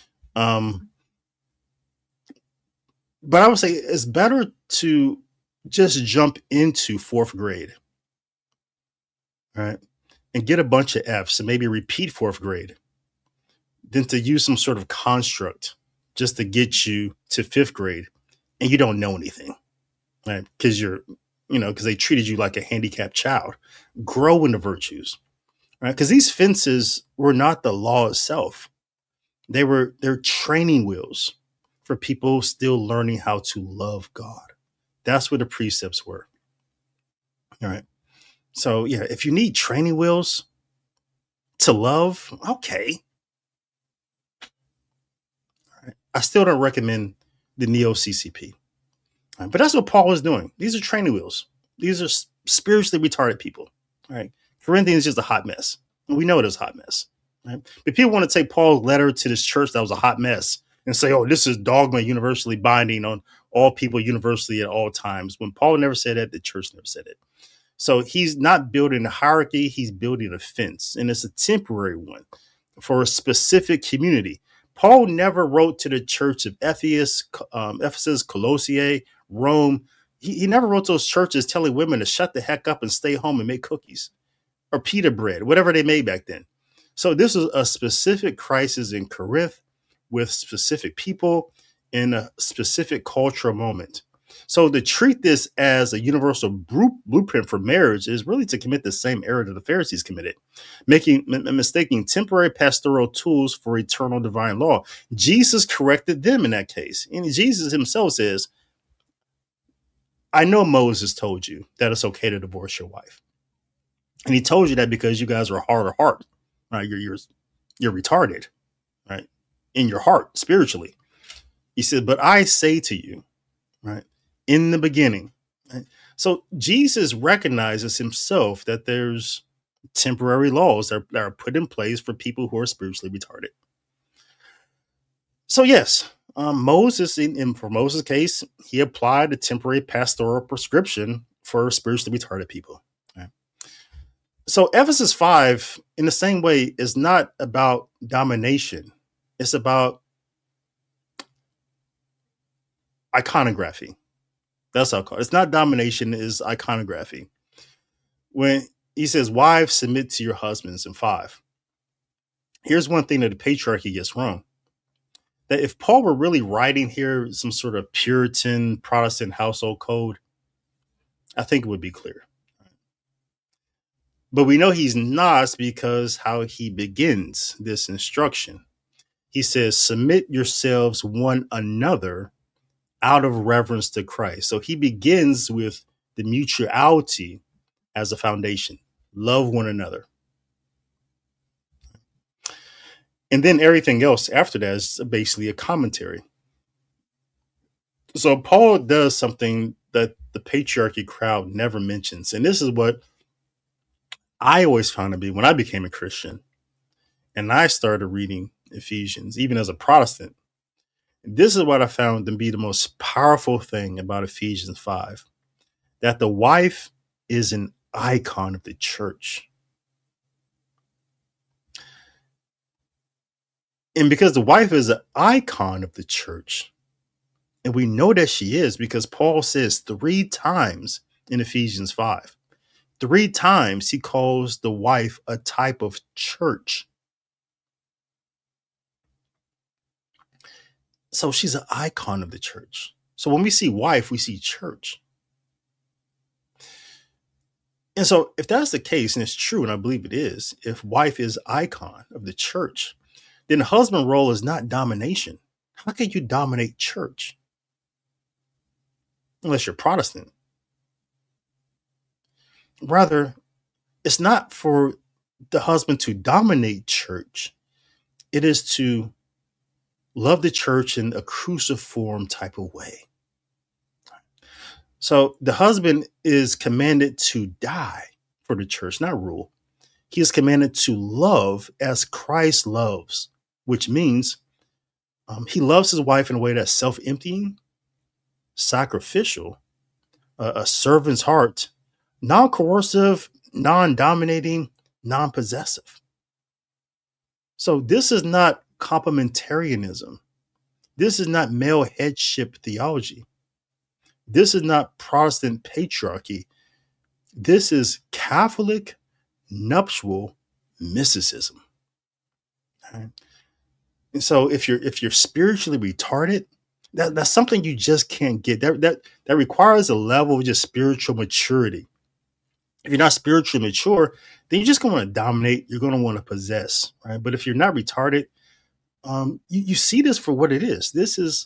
But I would say it's better to just jump into fourth grade. right? And get a bunch of Fs and maybe repeat fourth grade, than to use some sort of construct just to get you to fifth grade and you don't know anything, right? Because because they treated you like a handicapped child. Grow in the virtues, right? Because these fences were not the law itself. They're training wheels for people still learning how to love God. That's what the precepts were. All right. So yeah, if you need training wheels to love, okay. All right. I still don't recommend the Neo CCP. All right, but that's what Paul is doing. These are training wheels. These are spiritually retarded people. All right. Corinthians is just a hot mess. And we know it is a hot mess. Right? But people want to take Paul's letter to this church that was a hot mess and say, oh, this is dogma universally binding on all people universally at all times. When Paul never said that, the church never said it. So he's not building a hierarchy. He's building a fence. And it's a temporary one for a specific community. Paul never wrote to the church of Ephesus, Colossae, Rome. He never wrote to those churches telling women to shut the heck up and stay home and make cookies or pita bread, whatever they made back then. So this is a specific crisis in Corinth with specific people in a specific cultural moment. So to treat this as a universal blueprint for marriage is really to commit the same error that the Pharisees committed, mistaking temporary pastoral tools for eternal divine law. Jesus corrected them in that case. And Jesus himself says, I know Moses told you that it's okay to divorce your wife. And he told you that because you guys are hard of heart. Right? You're retarded, right? In your heart, spiritually. He said, but I say to you, right, in the beginning. Right? So Jesus recognizes himself that there's temporary laws that are put in place for people who are spiritually retarded. So yes, Moses, for Moses' case, he applied a temporary pastoral prescription for spiritually retarded people. So Ephesus 5, in the same way, is not about domination. It's about iconography. That's how I call it. It's not domination, it's iconography. When he says, wives, submit to your husbands in 5. Here's one thing that the patriarchy gets wrong. That if Paul were really writing here some sort of Puritan Protestant household code, I think it would be clear. But we know he's not because how he begins this instruction. He says, submit yourselves one another out of reverence to Christ. So he begins with the mutuality as a foundation. Love one another. And then everything else after that is basically a commentary. So Paul does something that the patriarchy crowd never mentions. And this is what I always found to be when I became a Christian and I started reading Ephesians, even as a Protestant. This is what I found to be the most powerful thing about Ephesians 5, that the wife is an icon of the church. And because the wife is an icon of the church, and we know that she is because Paul says 3 times in Ephesians 5, 3 times he calls the wife a type of church. So she's an icon of the church. So when we see wife, we see church. And so if that's the case, and it's true, and I believe it is, if wife is icon of the church, then the husband role is not domination. How can you dominate church? Unless you're Protestant. Rather, it's not for the husband to dominate church. It is to love the church in a cruciform type of way. So the husband is commanded to die for the church, not rule. He is commanded to love as Christ loves, which means he loves his wife in a way that's self-emptying, sacrificial, a servant's heart, non-coercive, non-dominating, non-possessive. So this is not complementarianism. This is not male headship theology. This is not Protestant patriarchy. This is Catholic nuptial mysticism. Right? And so if you're spiritually retarded, that's something you just can't get. That requires a level of just spiritual maturity. If you're not spiritually mature, then you're just going to want to dominate. You're going to want to possess, right? But if you're not retarded, you see this for what it is. This is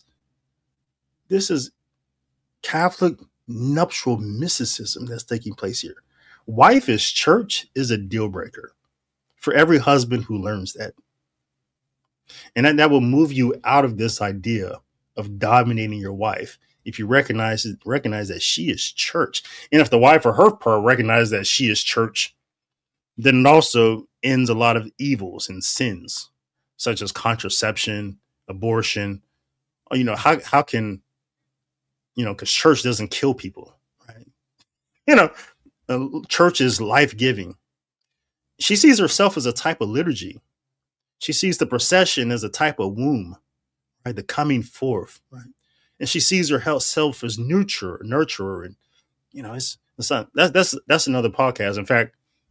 Catholic nuptial mysticism that's taking place here. Wife is church is a deal breaker for every husband who learns that. And that will move you out of this idea of dominating your wife if you recognize that she is church. And if the wife or her part recognizes that she is church, then it also ends a lot of evils and sins, such as contraception, abortion. You know, how can, you know, because church doesn't kill people, right? You know, church is life-giving. She sees herself as a type of liturgy. She sees the procession as a type of womb, right? The coming forth, right? And she sees herself as nurturer, and you know, it's not, that's another podcast. In fact,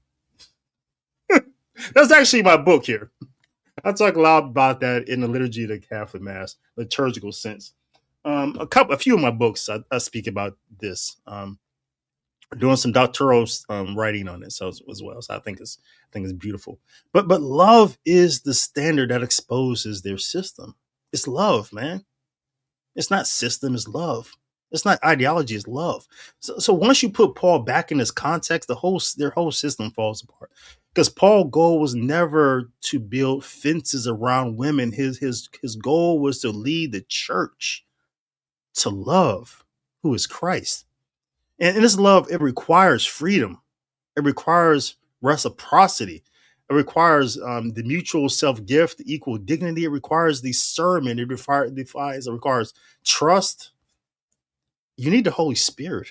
that's actually my book here. I talk a lot about that in the liturgy of the Catholic Mass, liturgical sense. A few of my books I speak about this. Doing some doctoral writing on it, so as well. So I think it's beautiful. But love is the standard that exposes their system. It's love, man. It's not system. It's love. It's not ideology. It's love. So once you put Paul back in this context, their whole system falls apart. Because Paul's goal was never to build fences around women. His goal was to lead the church to love, who is Christ. And this love, it requires freedom. It requires reciprocity. It requires the mutual self-gift, the equal dignity. It requires discernment. It requires trust. You need the Holy Spirit.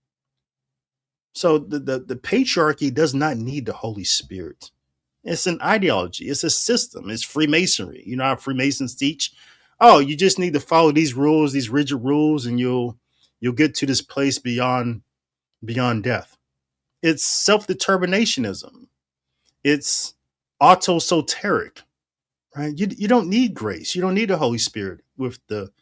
So the patriarchy does not need the Holy Spirit. It's an ideology. It's a system. It's Freemasonry. You know how Freemasons teach? Oh, you just need to follow these rules, these rigid rules, and you'll get to this place beyond death. It's self-determinationism. It's autosoteric, right? You don't need grace. You don't need the Holy Spirit with the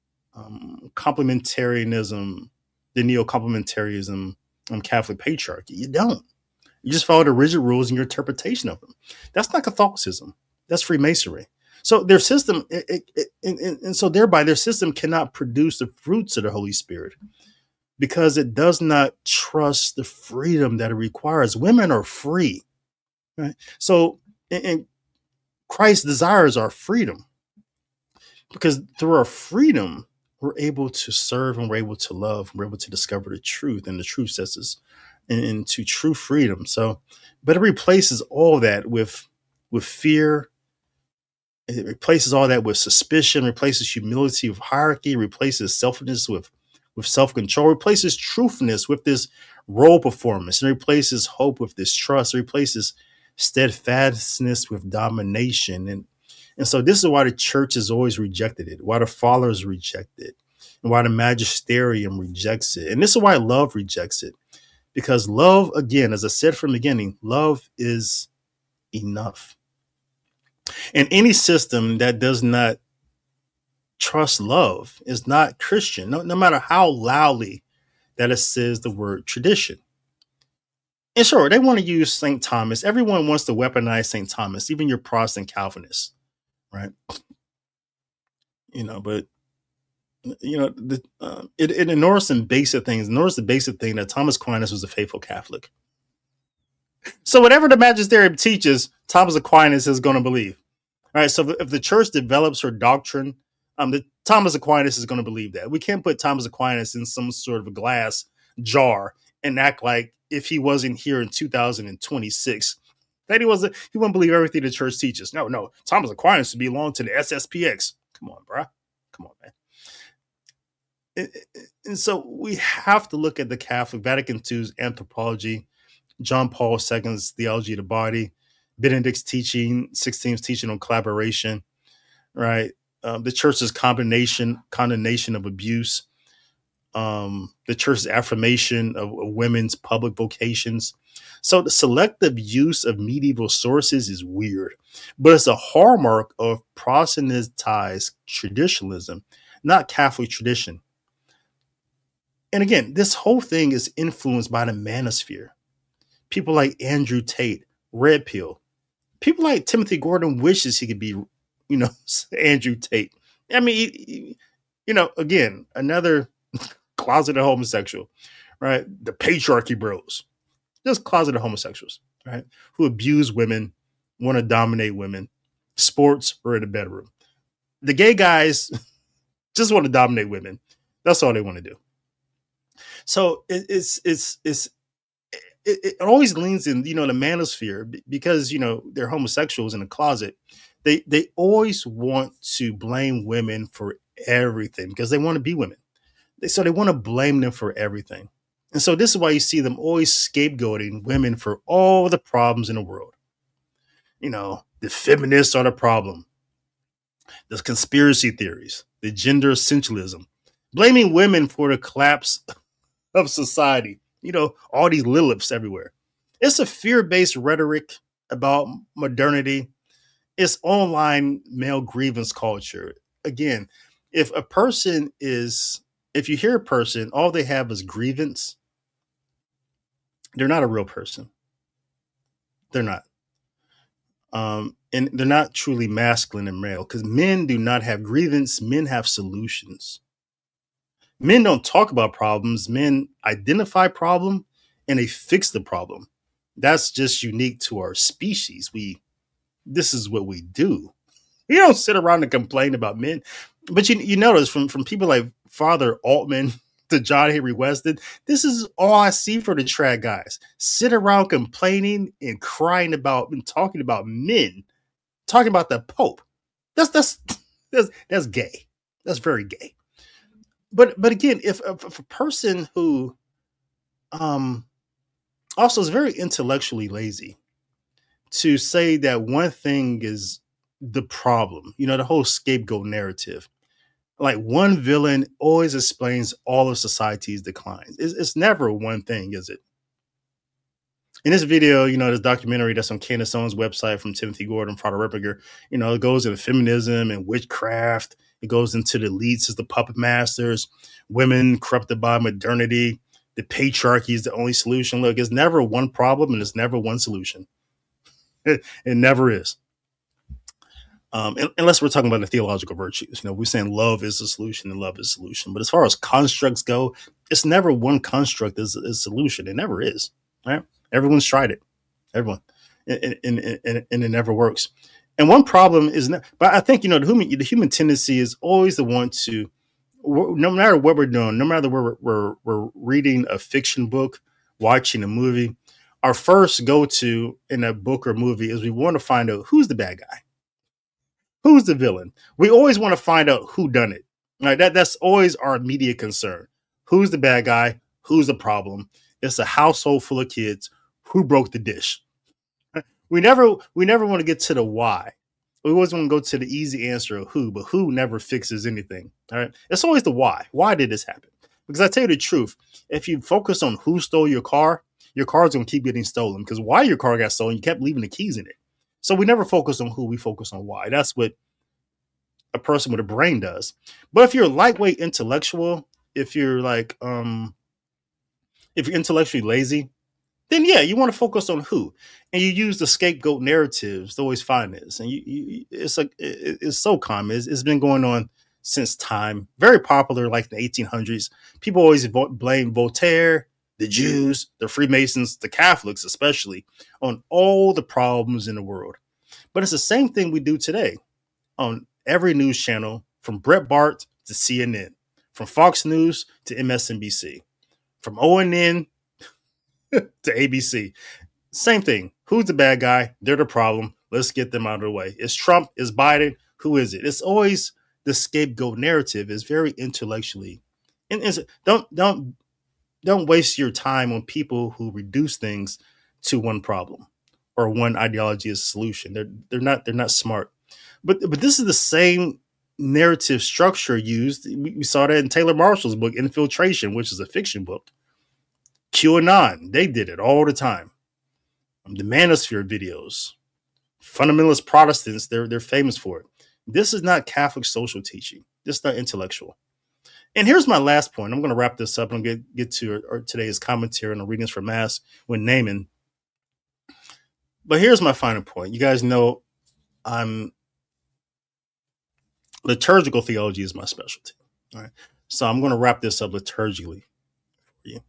complementarianism, the neo-complementarianism, Catholic patriarchy. You don't. You just follow the rigid rules in your interpretation of them. That's not Catholicism. That's Freemasonry. So their system, and so thereby their system cannot produce the fruits of the Holy Spirit because it does not trust the freedom that it requires. Women are free, right? So, and Christ desires our freedom because through our freedom, we're able to serve and we're able to love. We're able to discover the truth, and the truth sets us into true freedom. So, but it replaces all that with fear. It replaces all that with suspicion, replaces humility with hierarchy, replaces selfishness with self-control, replaces truthfulness with this role performance, and replaces hope with distrust, replaces steadfastness with domination. And so this is why the church has always rejected it, why the fathers reject it, and why the magisterium rejects it. And this is why love rejects it. Because love, again, as I said from the beginning, love is enough. And any system that does not trust love is not Christian, no matter how loudly that it says the word tradition. And sure, they want to use St. Thomas. Everyone wants to weaponize St. Thomas, even your Protestant Calvinists, right? You know, but, you know, it ignores some basic things. It ignores the basic thing that Thomas Aquinas was a faithful Catholic. So whatever the magisterium teaches, Thomas Aquinas is going to believe. All right, so if the church develops her doctrine, the Thomas Aquinas is going to believe that. We can't put Thomas Aquinas in some sort of a glass jar and act like if he wasn't here in 2026, that he wouldn't believe everything the church teaches. No, Thomas Aquinas belonged to the SSPX. Come on, bro. Come on, man. And so we have to look at the Catholic Vatican II's anthropology, John Paul II's theology of the body, Benedict's teaching, 16th teaching on collaboration, right? The church's condemnation of abuse, the church's affirmation of women's public vocations. So the selective use of medieval sources is weird, but it's a hallmark of Protestantized traditionalism, not Catholic tradition. And again, this whole thing is influenced by the manosphere. People like Andrew Tate, Red Pill. People like Timothy Gordon wishes he could be, Andrew Tate. I mean, again, another closeted homosexual, right? The patriarchy bros, just closeted homosexuals, right? Who abuse women, want to dominate women, sports or in the bedroom. The gay guys just want to dominate women. That's all they want to do. So it always leans in, the manosphere, because, they're homosexuals in the closet. They always want to blame women for everything because they want to be women. So they want to blame them for everything. And so this is why you see them always scapegoating women for all the problems in the world. The feminists are the problem. The conspiracy theories, the gender essentialism, blaming women for the collapse of society. All these Liliths everywhere. It's a fear-based rhetoric about modernity. It's online male grievance culture. Again, if you hear a person, all they have is grievance, they're not a real person. They're not. And they're not truly masculine and male, because men do not have grievance. Men have solutions. Men don't talk about problems. Men identify problem and they fix the problem. That's just unique to our species. This is what we do. We don't sit around and complain about men. But you notice from people like Father Altman to John Henry Weston, this is all I see for the trad guys. Sit around complaining and crying about and talking about men, talking about the Pope. That's gay. That's very gay. But again, if a person who also is very intellectually lazy to say that one thing is the problem, the whole scapegoat narrative, like one villain always explains all of society's declines. It's never one thing, is it? In this video, this documentary that's on Candace Owens' website from Timothy Gordon, Father Ripperger, it goes into feminism and witchcraft. It goes into the elites as the puppet masters, women corrupted by modernity. The patriarchy is the only solution. Look, it's never one problem and it's never one solution. It never is. Unless we're talking about the theological virtues. We're saying love is the solution and love is the solution. But as far as constructs go, it's never one construct is a solution. It never is. Right? Everyone's tried it. Everyone. And it never works. And one problem is not, but I think, the human tendency is always the one to, no matter what we're doing, no matter where we're reading a fiction book, watching a movie, our first go-to in a book or movie is we want to find out who's the bad guy. Who's the villain? We always want to find out who done it. Right? That's always our immediate concern. Who's the bad guy? Who's the problem? It's a household full of kids. Who broke the dish? We never want to get to the why. We always want to go to the easy answer of who, but who never fixes anything. All right. It's always the why. Why did this happen? Because I tell you the truth, if you focus on who stole your car's going to keep getting stolen, because why your car got stolen, you kept leaving the keys in it. So we never focus on who, we focus on why. That's what a person with a brain does. But if you're a lightweight intellectual, if you're like, if you're intellectually lazy, then yeah, you want to focus on who, and you use the scapegoat narratives to always find this. And it's so common. It's been going on since time. Very popular, like in the 1800s. People always blame Voltaire, the Jews, the Freemasons, the Catholics, especially, on all the problems in the world. But it's the same thing we do today on every news channel, from Breitbart to CNN, from Fox News to MSNBC, from ONN to ABC. Same thing. Who's the bad guy? They're the problem. Let's get them out of the way. Is Trump? Is Biden? Who is it? It's always the scapegoat narrative. Is very intellectually. And don't waste your time on people who reduce things to one problem or one ideology as a solution. They're not smart. But this is the same narrative structure used. We saw that in Taylor Marshall's book, Infiltration, which is a fiction book. QAnon, they did it all the time. The Manosphere videos. Fundamentalist Protestants, they're famous for it. This is not Catholic social teaching. This is not intellectual. And here's my last point. I'm going to wrap this up and get to today's commentary on the readings for Mass when Naaman. But here's my final point. You guys know liturgical theology is my specialty. All right. So I'm going to wrap this up liturgically for you.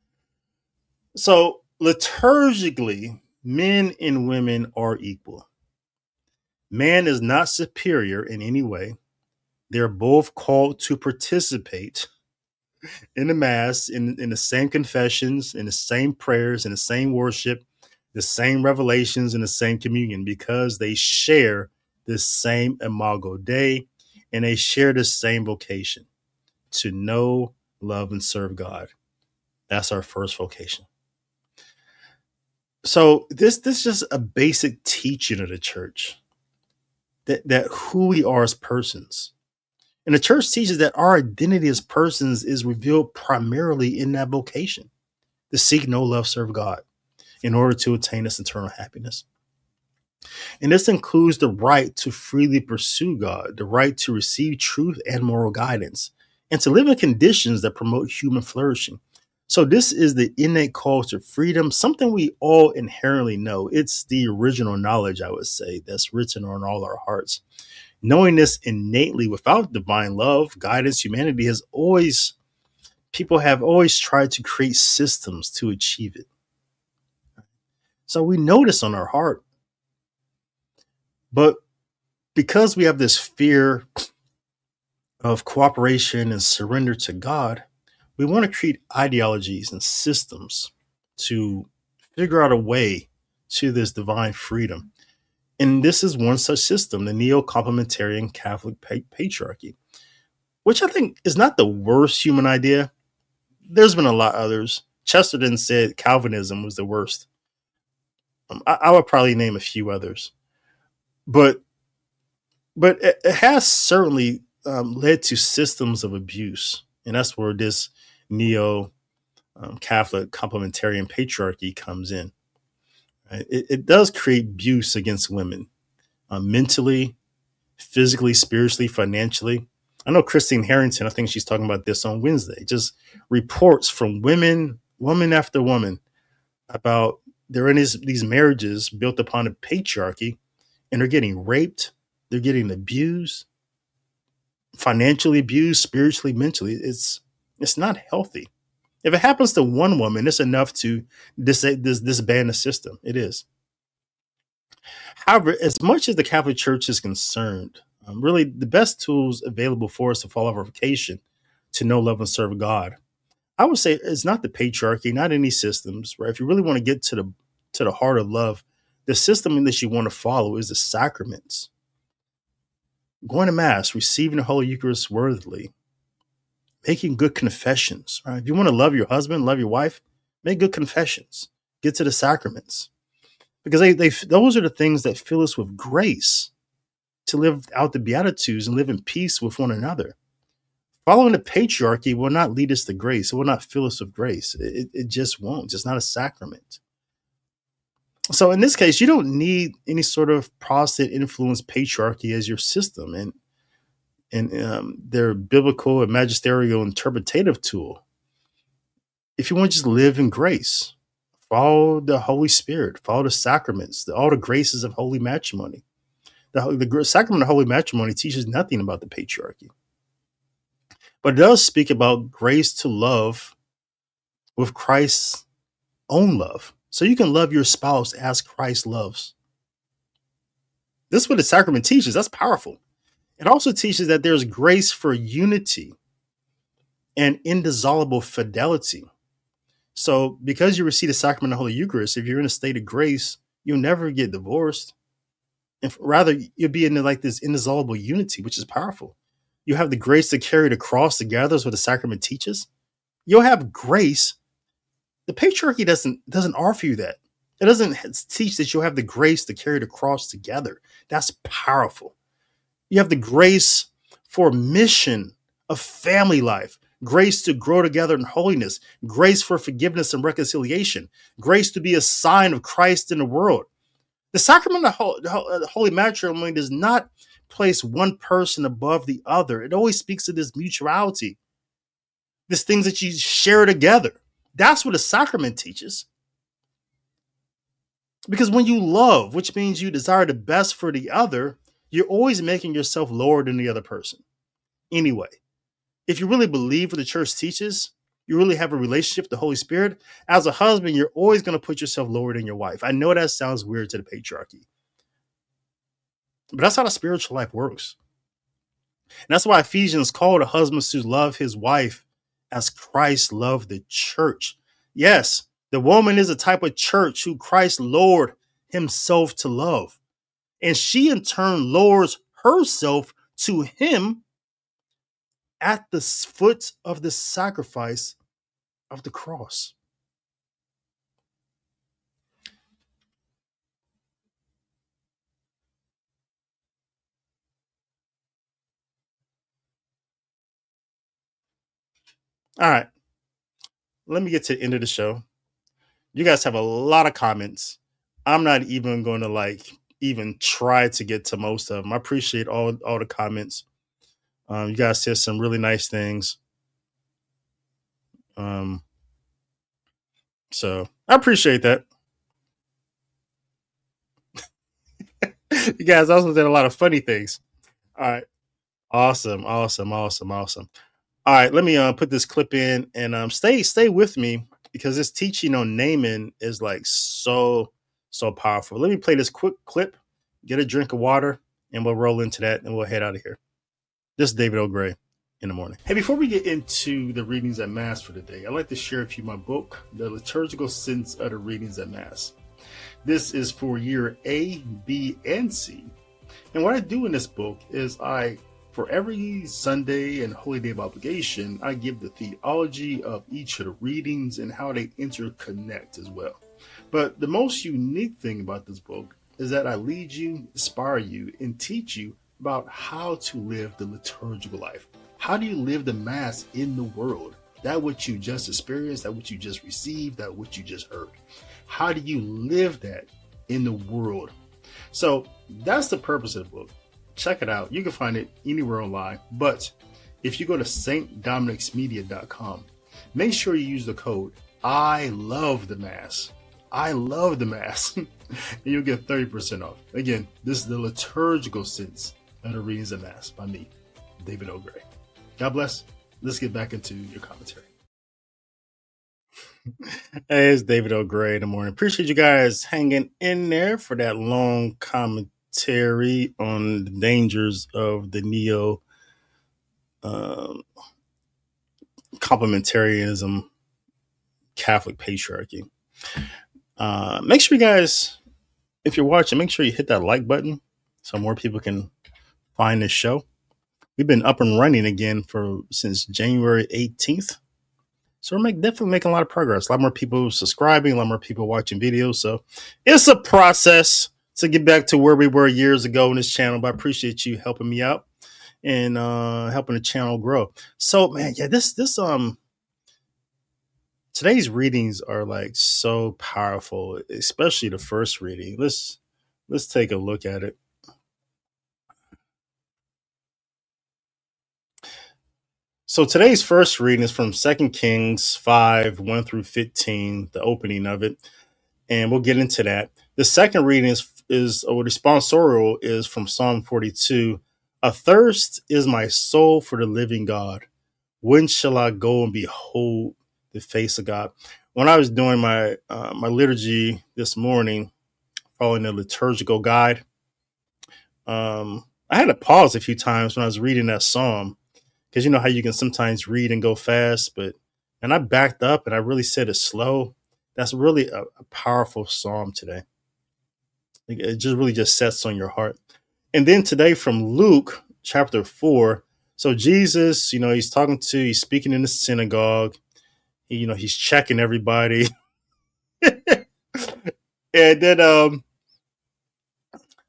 So liturgically, men and women are equal. Man is not superior in any way. They're both called to participate in the Mass, in the same confessions, in the same prayers, in the same worship, the same revelations, and the same communion, because they share the same Imago Dei, and they share the same vocation to know, love, and serve God. That's our first vocation. So this is just a basic teaching of the church, that who we are as persons. And the church teaches that our identity as persons is revealed primarily in that vocation, to seek, know, love, serve God in order to attain this eternal happiness. And this includes the right to freely pursue God, the right to receive truth and moral guidance, and to live in conditions that promote human flourishing. So this is the innate call to freedom, something we all inherently know. It's the original knowledge, I would say, that's written on all our hearts. Knowing this innately without divine love, guidance, humanity people have always tried to create systems to achieve it. So we know this on our heart. But because we have this fear of cooperation and surrender to God, we want to create ideologies and systems to figure out a way to this divine freedom. And this is one such system, the neo-complementarian Catholic patriarchy, which I think is not the worst human idea. There's been a lot others. Chesterton said Calvinism was the worst. I would probably name a few others. But it has certainly led to systems of abuse. And that's where this neo-Catholic complementarian patriarchy comes in. Right? It does create abuse against women, mentally, physically, spiritually, financially. I know Christine Harrington, I think she's talking about this on Wednesday, just reports from woman after woman about they're in these marriages built upon a patriarchy, and they're getting raped, they're getting abused, financially abused, spiritually, mentally. It's not healthy. If it happens to one woman, it's enough to disband the system. It is. However, as much as the Catholic Church is concerned, really the best tools available for us to follow our vocation, to know, love, and serve God, I would say it's not the patriarchy, not any systems, right? If you really want to get to the heart of love, the system that you want to follow is the sacraments. Going to Mass, receiving the Holy Eucharist worthily, making good confessions, right? If you want to love your husband, love your wife, make good confessions. Get to the sacraments. Because those are the things that fill us with grace to live out the Beatitudes and live in peace with one another. Following the patriarchy will not lead us to grace. It will not fill us with grace. It just won't. It's not a sacrament. So in this case, you don't need any sort of Protestant influenced patriarchy as your system and their biblical and magisterial interpretative tool. If you want to just live in grace, follow the Holy Spirit, follow the sacraments, all the graces of holy matrimony. The sacrament of holy matrimony teaches nothing about the patriarchy, but it does speak about grace to love with Christ's own love. So you can love your spouse as Christ loves. This is what the sacrament teaches. That's powerful. It also teaches that there's grace for unity and indissoluble fidelity. So because you receive the sacrament of the Holy Eucharist, if you're in a state of grace, you'll never get divorced. And rather, you'll be in like this indissoluble unity, which is powerful. You have the grace to carry the cross together, is what the sacrament teaches. You'll have grace. The patriarchy doesn't offer you that. It doesn't teach that you'll have the grace to carry the cross together. That's powerful. You have the grace for mission of family life, grace to grow together in holiness, grace for forgiveness and reconciliation, grace to be a sign of Christ in the world. The sacrament of holy matrimony does not place one person above the other. It always speaks of this mutuality, these things that you share together. That's what a sacrament teaches. Because when you love, which means you desire the best for the other, you're always making yourself lower than the other person. Anyway, if you really believe what the church teaches, you really have a relationship with the Holy Spirit, as a husband, you're always going to put yourself lower than your wife. I know that sounds weird to the patriarchy, but that's how the spiritual life works. And that's why Ephesians called a husband to love his wife as Christ loved the church. Yes, the woman is a type of church who Christ lowered himself to love. And she in turn lowers herself to him at the foot of the sacrifice of the cross. All right, let me get to the end of the show. You guys have a lot of comments. I'm not even going to even try to get to most of them. I appreciate all the comments. You guys said some really nice things. So I appreciate that. You guys also did a lot of funny things. All right. Awesome. All right, let me put this clip in and stay with me, because this teaching on Naaman is like so powerful. Let me play this quick clip, get a drink of water, and we'll roll into that and we'll head out of here. This is David O'Gray in the morning. Hey, before we get into the readings at Mass for today, I'd like to share with you my book, The Liturgical Sense of the Readings at Mass. This is for year A, B, and C. And what I do in this book is for every Sunday and Holy Day of Obligation, I give the theology of each of the readings and how they interconnect as well. But the most unique thing about this book is that I lead you, inspire you, and teach you about how to live the liturgical life. How do you live the Mass in the world? That what you just experienced, that what you just received, that what you just heard. How do you live that in the world? So that's the purpose of the book. Check it out. You can find it anywhere online. But if you go to stdominicsmedia.com, make sure you use the code I love the Mass. I love the Mass. And you'll get 30% off. Again, this is the liturgical sense of the readings of Mass by me, David O'Gray. God bless. Let's get back into your commentary. Hey, it's David O'Gray in the morning. Appreciate you guys hanging in there for that long commentary on the dangers of the complementarianism Catholic patriarchy. Make sure you guys, if you're watching, make sure you hit that like button so more people can find this show. We've been up and running again since January 18th. So we're definitely making a lot of progress. A lot more people subscribing, a lot more people watching videos. So it's a process to get back to where we were years ago in this channel. But I appreciate you helping me out and helping the channel grow. So, man, yeah, today's readings are like so powerful, especially the first reading. Let's take a look at it. So today's first reading is from 2 Kings 5, 1 through 15, the opening of it. And we'll get into that. The second reading is responsorial is from Psalm 42. Athirst is my soul for the living God. When shall I go and behold the face of God? When I was doing my liturgy this morning, following the liturgical guide, I had to pause a few times when I was reading that psalm. Because you know how you can sometimes read and go fast, and I backed up and I really said it slow. That's really a powerful psalm today. It just really just sets on your heart. And then today from Luke chapter 4. So Jesus, he's speaking in the synagogue. He's checking everybody. And then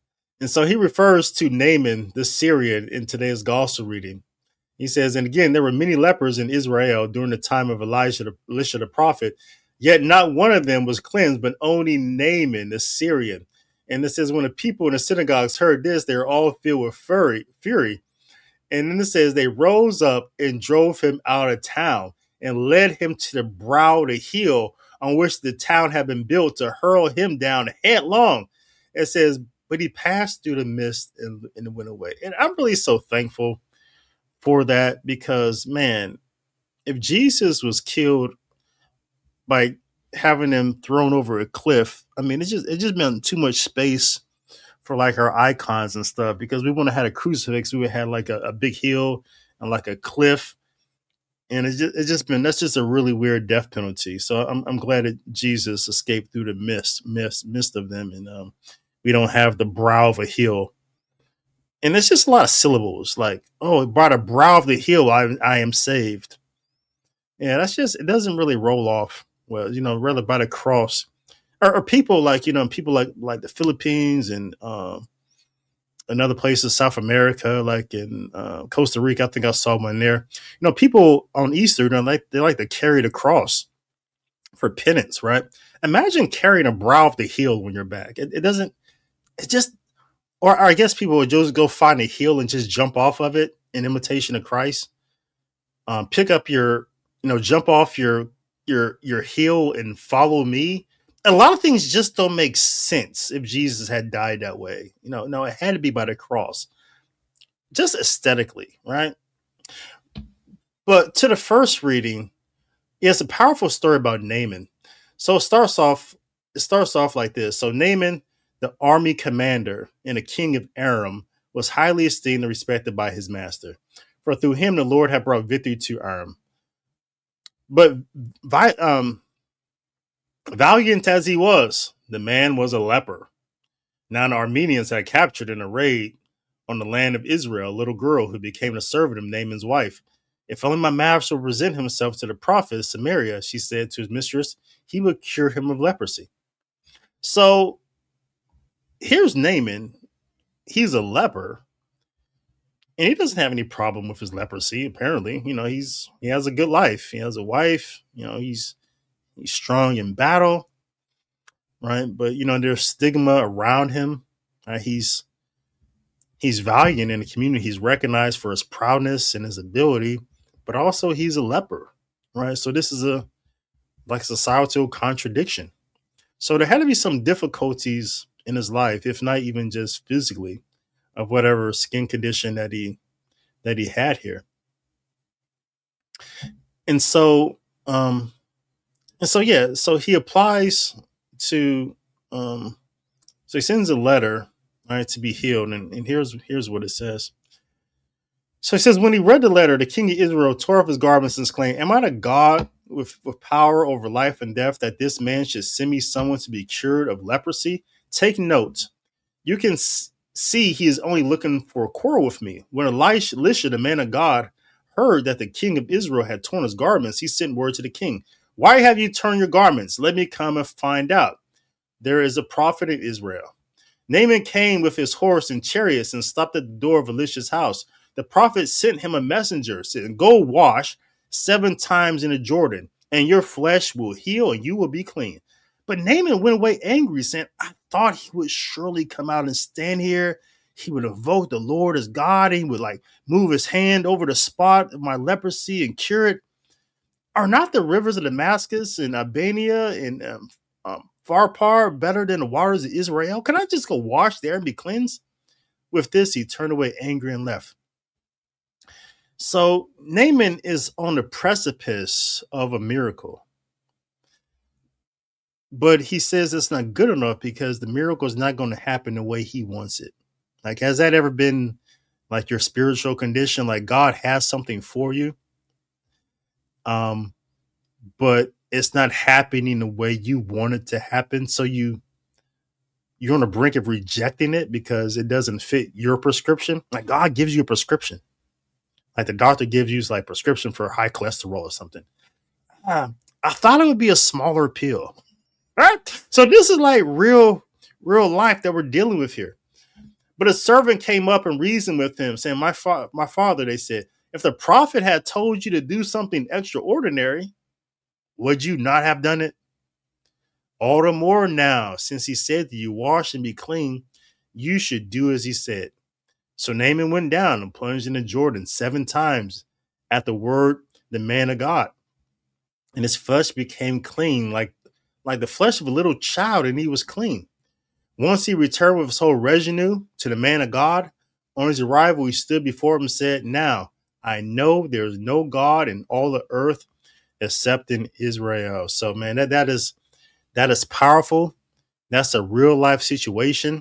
And so he refers to Naaman the Syrian in today's gospel reading. He says, and again, there were many lepers in Israel during the time of Elisha the prophet, yet not one of them was cleansed, but only Naaman the Syrian. And it says, when the people in the synagogues heard this, they were all filled with fury. And then it says, they rose up and drove him out of town and led him to the brow of the hill on which the town had been built to hurl him down headlong. It says, but he passed through the mist and went away. And I'm really so thankful for that, because, man, if Jesus was killed by having him thrown over a cliff, I mean, it just meant too much space for like our icons and stuff, because we wouldn't have had a crucifix. We would have had like a big hill and like a cliff. And that's just a really weird death penalty. So I'm glad that Jesus escaped through the mist of them. And we don't have the brow of a hill. And it's just a lot of syllables, like, oh, by the brow of the hill, I am saved. Yeah, it doesn't really roll off well, rather by the cross. Or people like, people like the Philippines and and other places, South America, like in Costa Rica. I think I saw one there. People on Easter, they like to carry the cross for penance, right? Imagine carrying a brow of the hill when you're back. Or I guess people would just go find a hill and just jump off of it in imitation of Christ. Pick up jump off your hill and follow me. And a lot of things just don't make sense if Jesus had died that way. No, it had to be by the cross, just aesthetically, right? But to the first reading, it's a powerful story about Naaman. So it starts off like this. So Naaman, the army commander and the king of Aram, was highly esteemed and respected by his master, for through him the Lord had brought victory to Aram. But valiant as he was, the man was a leper. Now the Armenians had captured in a raid on the land of Israel a little girl who became a servant of Naaman's wife. If only my master would present himself to the prophet of Samaria, she said to his mistress, he would cure him of leprosy. So here's Naaman. He's a leper, and he doesn't have any problem with his leprosy. Apparently, he has a good life. He has a wife. He's strong in battle, right? But there's stigma around him. He's valiant in the community. He's recognized for his prowess and his ability, but also he's a leper, right? So this is a societal contradiction. So there had to be some difficulties in his life, if not even just physically, of whatever skin condition that he had here. And so so he applies to so he sends a letter, right, to be healed, and here's what it says. So he says, when he read the letter, the king of Israel tore off his garments and exclaimed, am I the God with power over life and death, that this man should send me someone to be cured of leprosy? Take note. You can see he is only looking for a quarrel with me. When Elisha, the man of God, heard that the king of Israel had torn his garments, he sent word to the king, why have you torn your garments? Let me come and find out. There is a prophet in Israel. Naaman came with his horse and chariots and stopped at the door of Elisha's house. The prophet sent him a messenger, saying, go wash 7 times in the Jordan, and your flesh will heal and you will be clean. But Naaman went away angry, saying, I thought he would surely come out and stand here. He would invoke the Lord as God, and he would move his hand over the spot of my leprosy and cure it. Are not the rivers of Damascus and Albania and Pharpar better than the waters of Israel? Can I just go wash there and be cleansed? With this, he turned away angry and left. So Naaman is on the precipice of a miracle. But he says it's not good enough because the miracle is not going to happen the way he wants it. Has that ever been your spiritual condition? God has something for you, but it's not happening the way you want it to happen. So you're on the brink of rejecting it because it doesn't fit your prescription. God gives you a prescription. The doctor gives you prescription for high cholesterol or something. I thought it would be a smaller pill. Right? So this is real life that we're dealing with here. But a servant came up and reasoned with him, saying, my father, they said, if the prophet had told you to do something extraordinary, would you not have done it? All the more now, since he said to you, wash and be clean, you should do as he said. So Naaman went down and plunged into Jordan 7 times at the word the man of God. And his flesh became clean, like the flesh of a little child, and he was clean. Once he returned with his whole retinue to the man of God, on his arrival, he stood before him and said, now I know there is no God in all the earth except in Israel. So, man, that is powerful. That's a real life situation.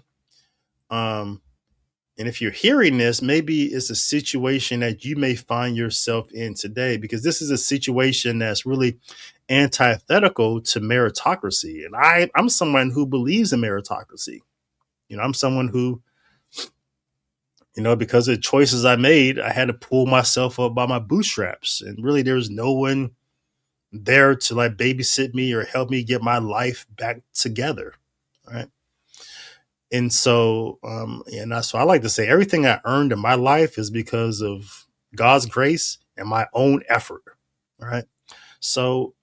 And if you're hearing this, maybe it's a situation that you may find yourself in today, because this is a situation that's really antithetical to meritocracy. And I'm someone who believes in meritocracy. I'm someone who, because of the choices I made, I had to pull myself up by my bootstraps. And really, there's no one there to like babysit me or help me get my life back together. Right. And so, so I like to say everything I earned in my life is because of God's grace and my own effort. All right. So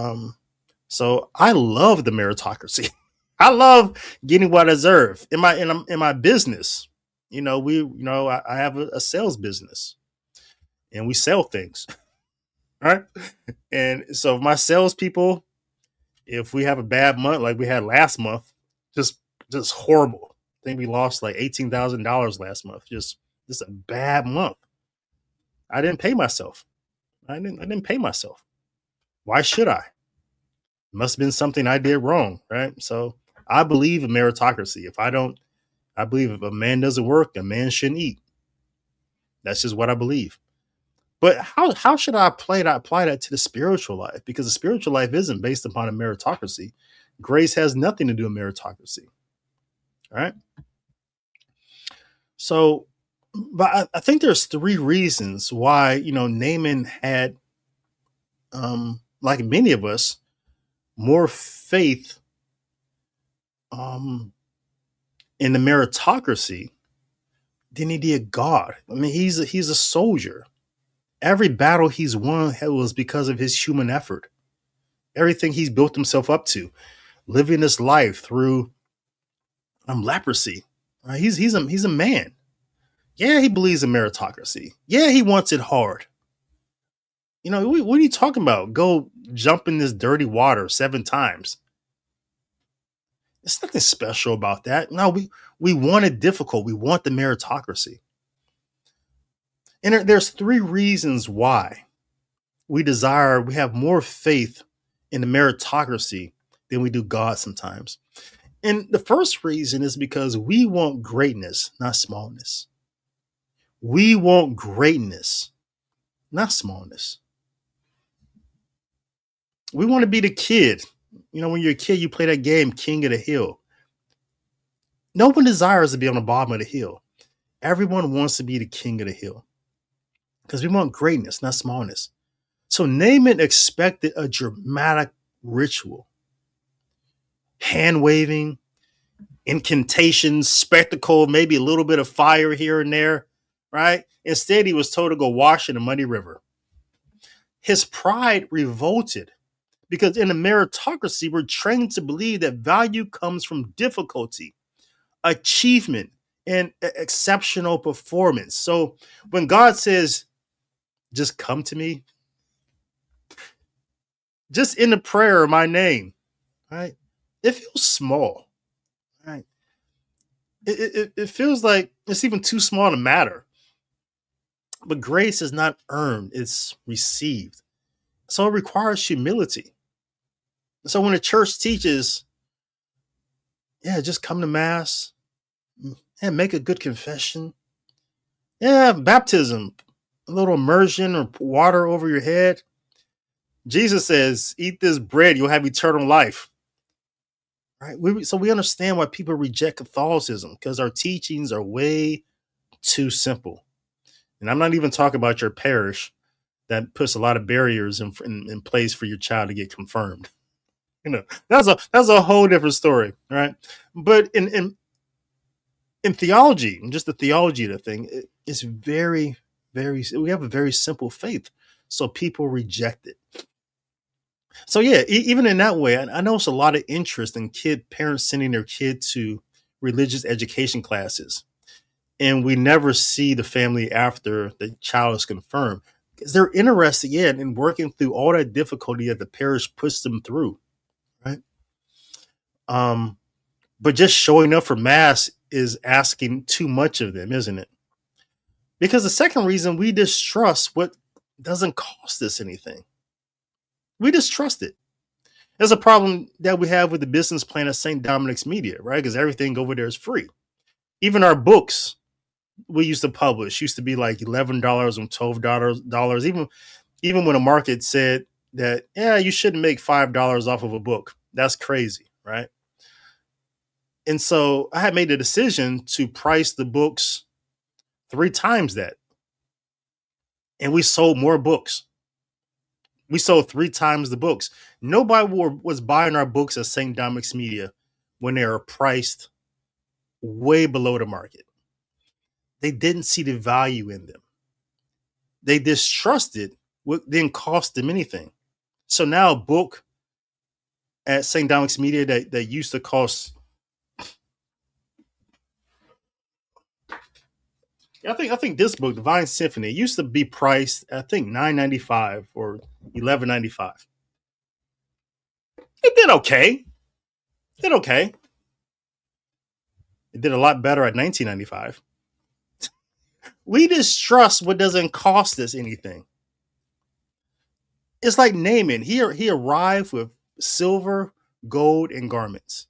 I love the meritocracy. I love getting what I deserve in my business. I have a sales business and we sell things. Right. And so my salespeople, if we have a bad month, like we had last month, just horrible. I think we lost like $18,000 last month. Just a bad month. I didn't pay myself. I didn't pay myself. Why should I? Must have been something I did wrong, right? So I believe in meritocracy. I believe if a man doesn't work, a man shouldn't eat. That's just what I believe. But how should I apply that to the spiritual life? Because the spiritual life isn't based upon a meritocracy. Grace has nothing to do with meritocracy. All right. So, but I think there's 3 reasons why, Naaman had, like many of us, more faith in the meritocracy than he did God. I mean, he's a soldier. Every battle he's won was because of his human effort. Everything he's built himself up to, living this life through leprosy. Right? He's a man. Yeah, he believes in meritocracy. Yeah, he wants it hard. What are you talking about? Go jump in this dirty water 7 times. There's nothing special about that. No, we want it difficult. We want the meritocracy. And there's 3 reasons why we have more faith in the meritocracy than we do God sometimes. And the first reason is because we want greatness, not smallness. We want greatness, not smallness. We want to be the kid. When you're a kid, you play that game, King of the Hill. No one desires to be on the bottom of the hill. Everyone wants to be the king of the hill because we want greatness, not smallness. So Naaman expected a dramatic ritual, hand waving, incantations, spectacle, maybe a little bit of fire here and there, right? Instead, he was told to go wash in the muddy river. His pride revolted because in a meritocracy, we're trained to believe that value comes from difficulty, achievement, and exceptional performance. So when God says, just come to me, just in the prayer, my name, right? It feels small, right? It feels like it's even too small to matter. But grace is not earned, it's received. So it requires humility. So when the church teaches, just come to Mass and make a good confession. Baptism, a little immersion or water over your head. Jesus says, eat this bread, you'll have eternal life. Right? So we understand why people reject Catholicism, because our teachings are way too simple. And I'm not even talking about your parish that puts a lot of barriers in place for your child to get confirmed. That's a whole different story, right? But in In theology, and just the theology of the thing, it's very, we have a very simple faith. So people reject it. So yeah, even in that way, I know it's a lot of interest in parents sending their kid to religious education classes. And we never see the family after the child is confirmed because they're interested in working through all that difficulty that the parish puts them through. Right. But just showing up for mass is asking too much of them, isn't it? Because the second reason, we distrust what doesn't cost us anything. We distrust it. There's a problem that we have with the business plan of St. Dominic's Media, right? Because everything over there is free. Even our books we used to publish used to be like $11 and $12. Even when the market said that, yeah, you shouldn't make $5 off of a book. That's crazy, right? And so I had made the decision to price the books 3 times that. And we sold more books. We sold 3 times the books. Nobody was buying our books at St. Dominic's Media when they were priced way below the market. They didn't see the value in them. They distrusted what didn't cost them anything. So now a book at St. Dominic's Media that used to cost, I think this book, Divine Symphony, used to be priced, I think, $9.95 or $11.95. It did okay. It did a lot better at $19.95. We distrust what doesn't cost us anything. It's like Naaman. He arrived with silver, gold, and garments.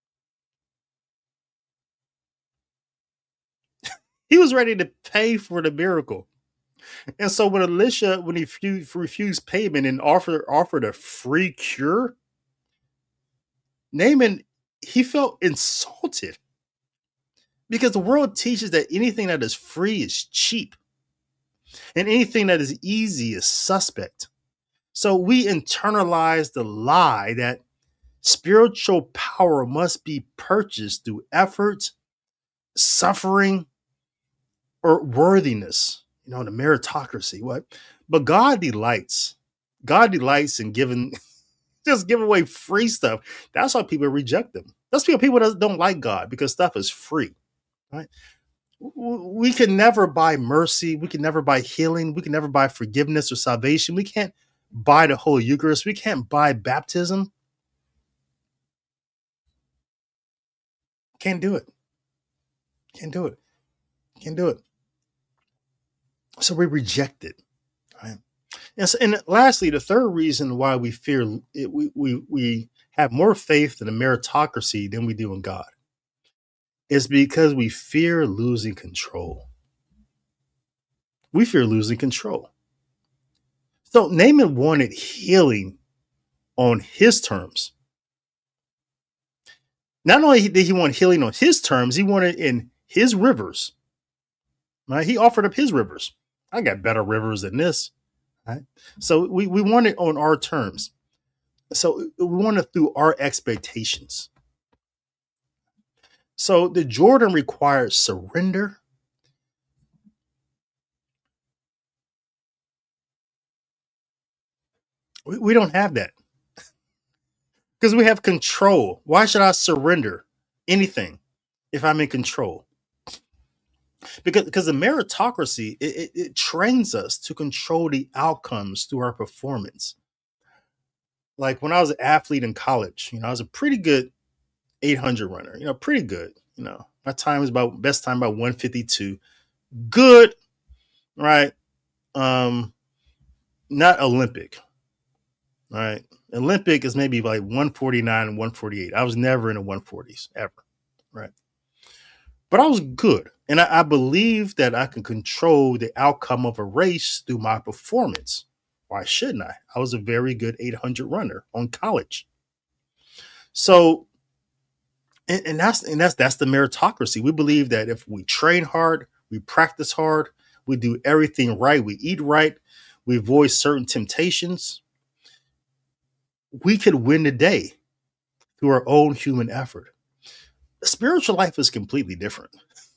He was ready to pay for the miracle. And so when Elisha, when he refused payment and offered a free cure, Naaman, he felt insulted. Because the world teaches that anything that is free is cheap. And anything that is easy is suspect. So we internalize the lie that spiritual power must be purchased through effort, suffering, or worthiness. The meritocracy. What? But God delights in giving away free stuff. That's why people reject them. That's why people don't like God, because stuff is free. Right? We can never buy mercy. We can never buy healing. We can never buy forgiveness or salvation. We can't buy the Holy Eucharist. We can't buy baptism. Can't do it. So we reject it. Right? And lastly, the third reason why we fear it, we have more faith in a meritocracy than we do in God, is because we fear losing control. We fear losing control. So Naaman wanted healing on his terms. Not only did he want healing on his terms, he wanted in his rivers. Right? He offered up his rivers. I got better rivers than this. Right? So we want it on our terms. So we want it through our expectations. So the Jordan requires surrender. We don't have that. Because we have control. Why should I surrender anything if I'm in control? Because the meritocracy, it trains us to control the outcomes through our performance. Like when I was an athlete in college, I was a pretty good 800 runner, pretty good. My time was best time about 152. Good, right? Not Olympic, right? Olympic is maybe like 149 and 148. I was never in the 140s ever, right? But I was good. And I believe that I can control the outcome of a race through my performance. Why shouldn't I? I was a very good 800 runner on college. So, and that's the meritocracy. We believe that if we train hard, we practice hard, we do everything right, we eat right, we avoid certain temptations, we could win the day through our own human effort. The spiritual life is completely different.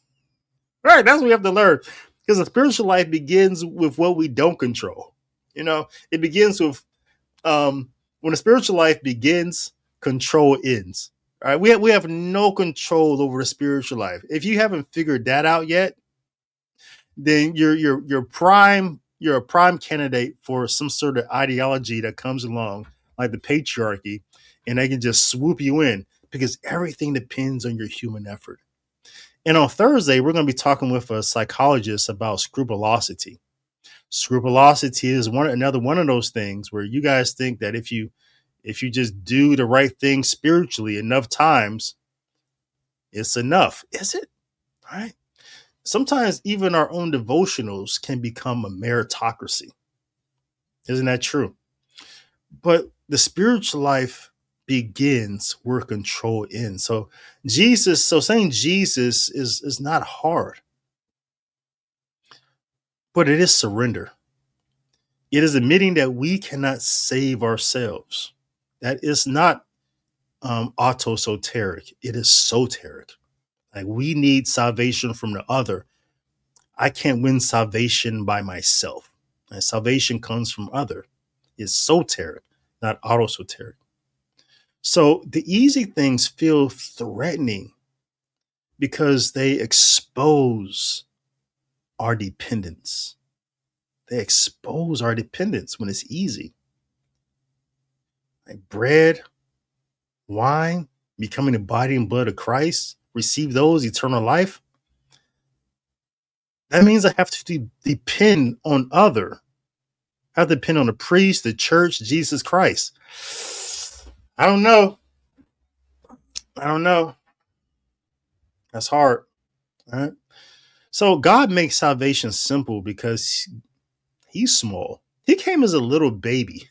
Right, that's what we have to learn. Because the spiritual life begins with what we don't control. It begins with when the spiritual life begins, control ends. All right, we have no control over the spiritual life. If you haven't figured that out yet, then you're a prime candidate for some sort of ideology that comes along, like the patriarchy, and they can just swoop you in because everything depends on your human effort. And on Thursday, we're going to be talking with a psychologist about scrupulosity. Scrupulosity is another one of those things where you guys think that if you just do the right thing spiritually enough times, it's enough. Is it? All right. Sometimes even our own devotionals can become a meritocracy. Isn't that true? But the spiritual life begins where control ends. So saying Jesus is not hard, but it is surrender. It is admitting that we cannot save ourselves. That is not autosoteric. It is soteric. Like we need salvation from the other. I can't win salvation by myself. And salvation comes from other. It's soteric, not autosoteric. So the easy things feel threatening because they expose our dependence. They expose our dependence when it's easy. Like bread, wine, becoming the body and blood of Christ, receive those, eternal life. That means I have to depend on other. I have to depend on the priest, the church, Jesus Christ. I don't know. That's hard. All right. So God makes salvation simple because he's small. He came as a little baby.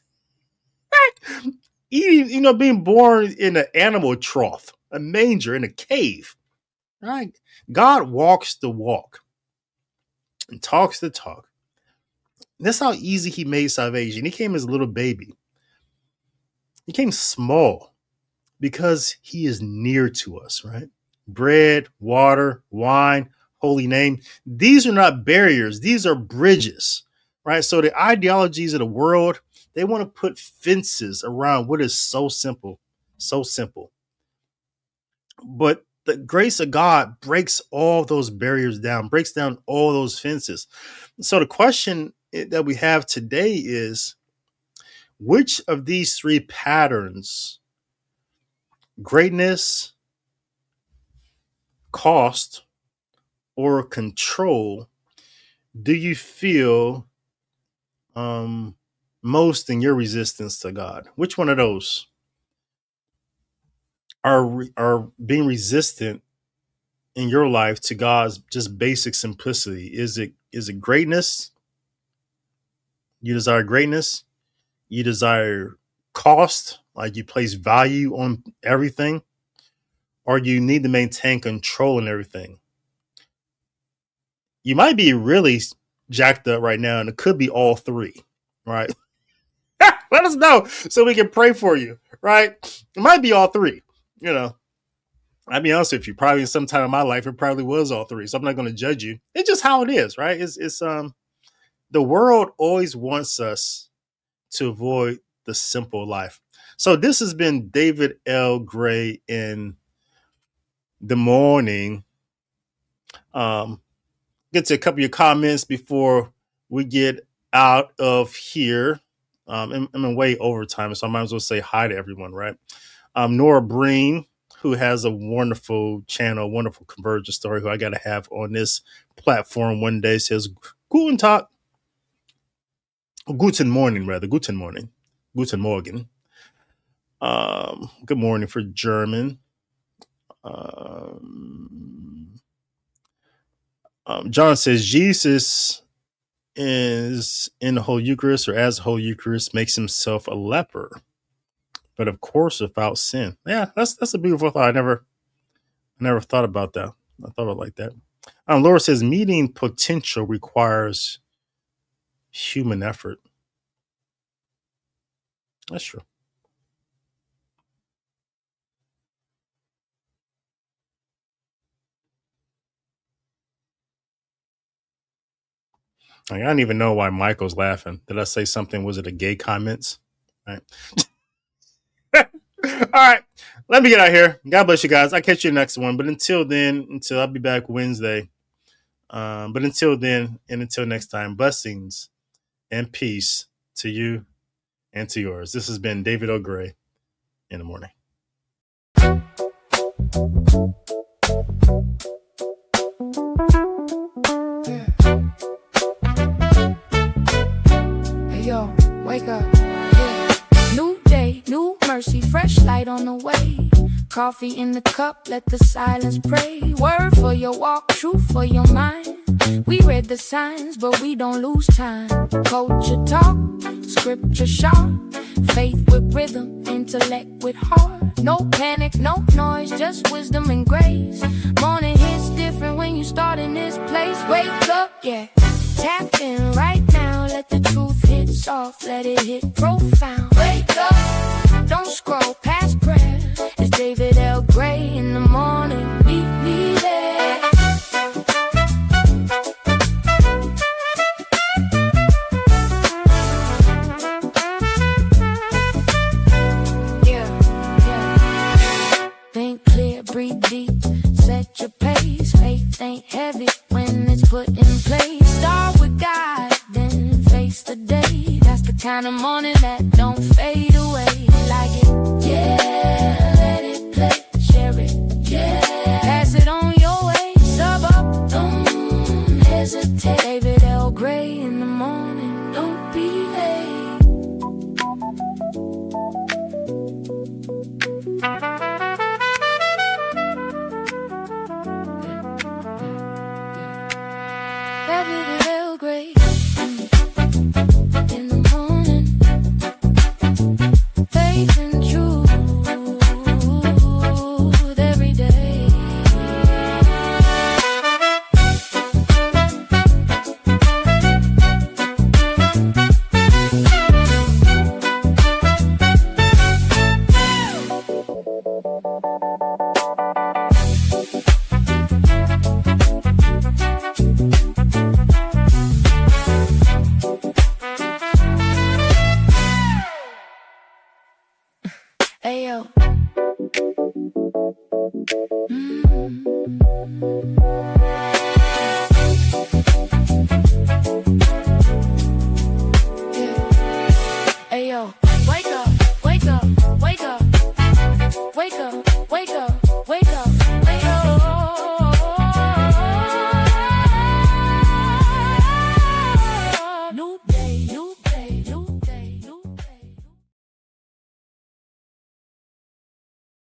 Eating, being born in an animal trough, a manger in a cave. Right? God walks the walk and talks the talk. That's how easy he made salvation. He came as a little baby. He came small because he is near to us, right? Bread, water, wine, holy name. These are not barriers. These are bridges, right? So the ideologies of the world, they want to put fences around what is so simple, so simple. But the grace of God breaks all those barriers down, breaks down all those fences. So the question that we have today is, which of these three patterns, greatness, cost, or control, do you feel most in your resistance to God? Which one of those are being resistant in your life to God's just basic simplicity? Is it greatness? You desire greatness? You desire cost, like you place value on everything? Or you need to maintain control in everything? You might be really jacked up right now, and it could be all three, right? Let us know so we can pray for you, right? It might be all three. I'll be honest with you, probably in some time in my life, it probably was all three. So I'm not going to judge you. It's just how it is, right? It's the world always wants us to avoid the simple life. So this has been David L. Gray in the morning. Get to a couple of your comments before we get out of here. I'm in way overtime, so I might as well say hi to everyone, right? Nora Breen, who has a wonderful channel, wonderful convergence story, who I got to have on this platform one day, says, Guten Tag. Guten Morning, rather. Guten Morning. Guten Morgen. Good morning for German. John says, Jesus is in the whole Eucharist, or as the whole Eucharist, makes himself a leper, but of course without sin. Yeah, that's a beautiful thought. I never thought about that. I thought it like that. Laura says, meeting potential requires human effort. That's true. Like, I don't even know why Michael's laughing. Did I say something? Was it a gay comments? All right. All right. Let me get out here. God bless you guys. I'll catch you next one. But until I'll be back Wednesday. But until then, and until next time, blessings and peace to you and to yours. This has been David O'Gray in the morning. Hey yo, wake up. Yeah. New day, new mercy, fresh light on the way. Coffee in the cup, let the silence pray. Word for your walk, truth for your mind. We read the signs, but we don't lose time. Culture talk, scripture sharp. Faith with rhythm, intellect with heart. No panic, no noise, just wisdom and grace. Morning hits different when you start in this place. Wake up, yeah. Tap in right now, let the truth hit soft, let it hit profound. Wake up, don't scroll past prayer. It's David L. Gray in the morning, meet me there. Think clear, breathe deep, set your pace. Faith ain't heavy when it's put in place. Start with God, then face the day. That's the kind of morning that don't fade away. Like it, yeah, let it play, share it, yeah. Pass it on your way, sub up, don't hesitate. David L. Gray in the morning, don't be late. David L. Gray in the morning. Faith and truth every day. Ayo. Mm-hmm.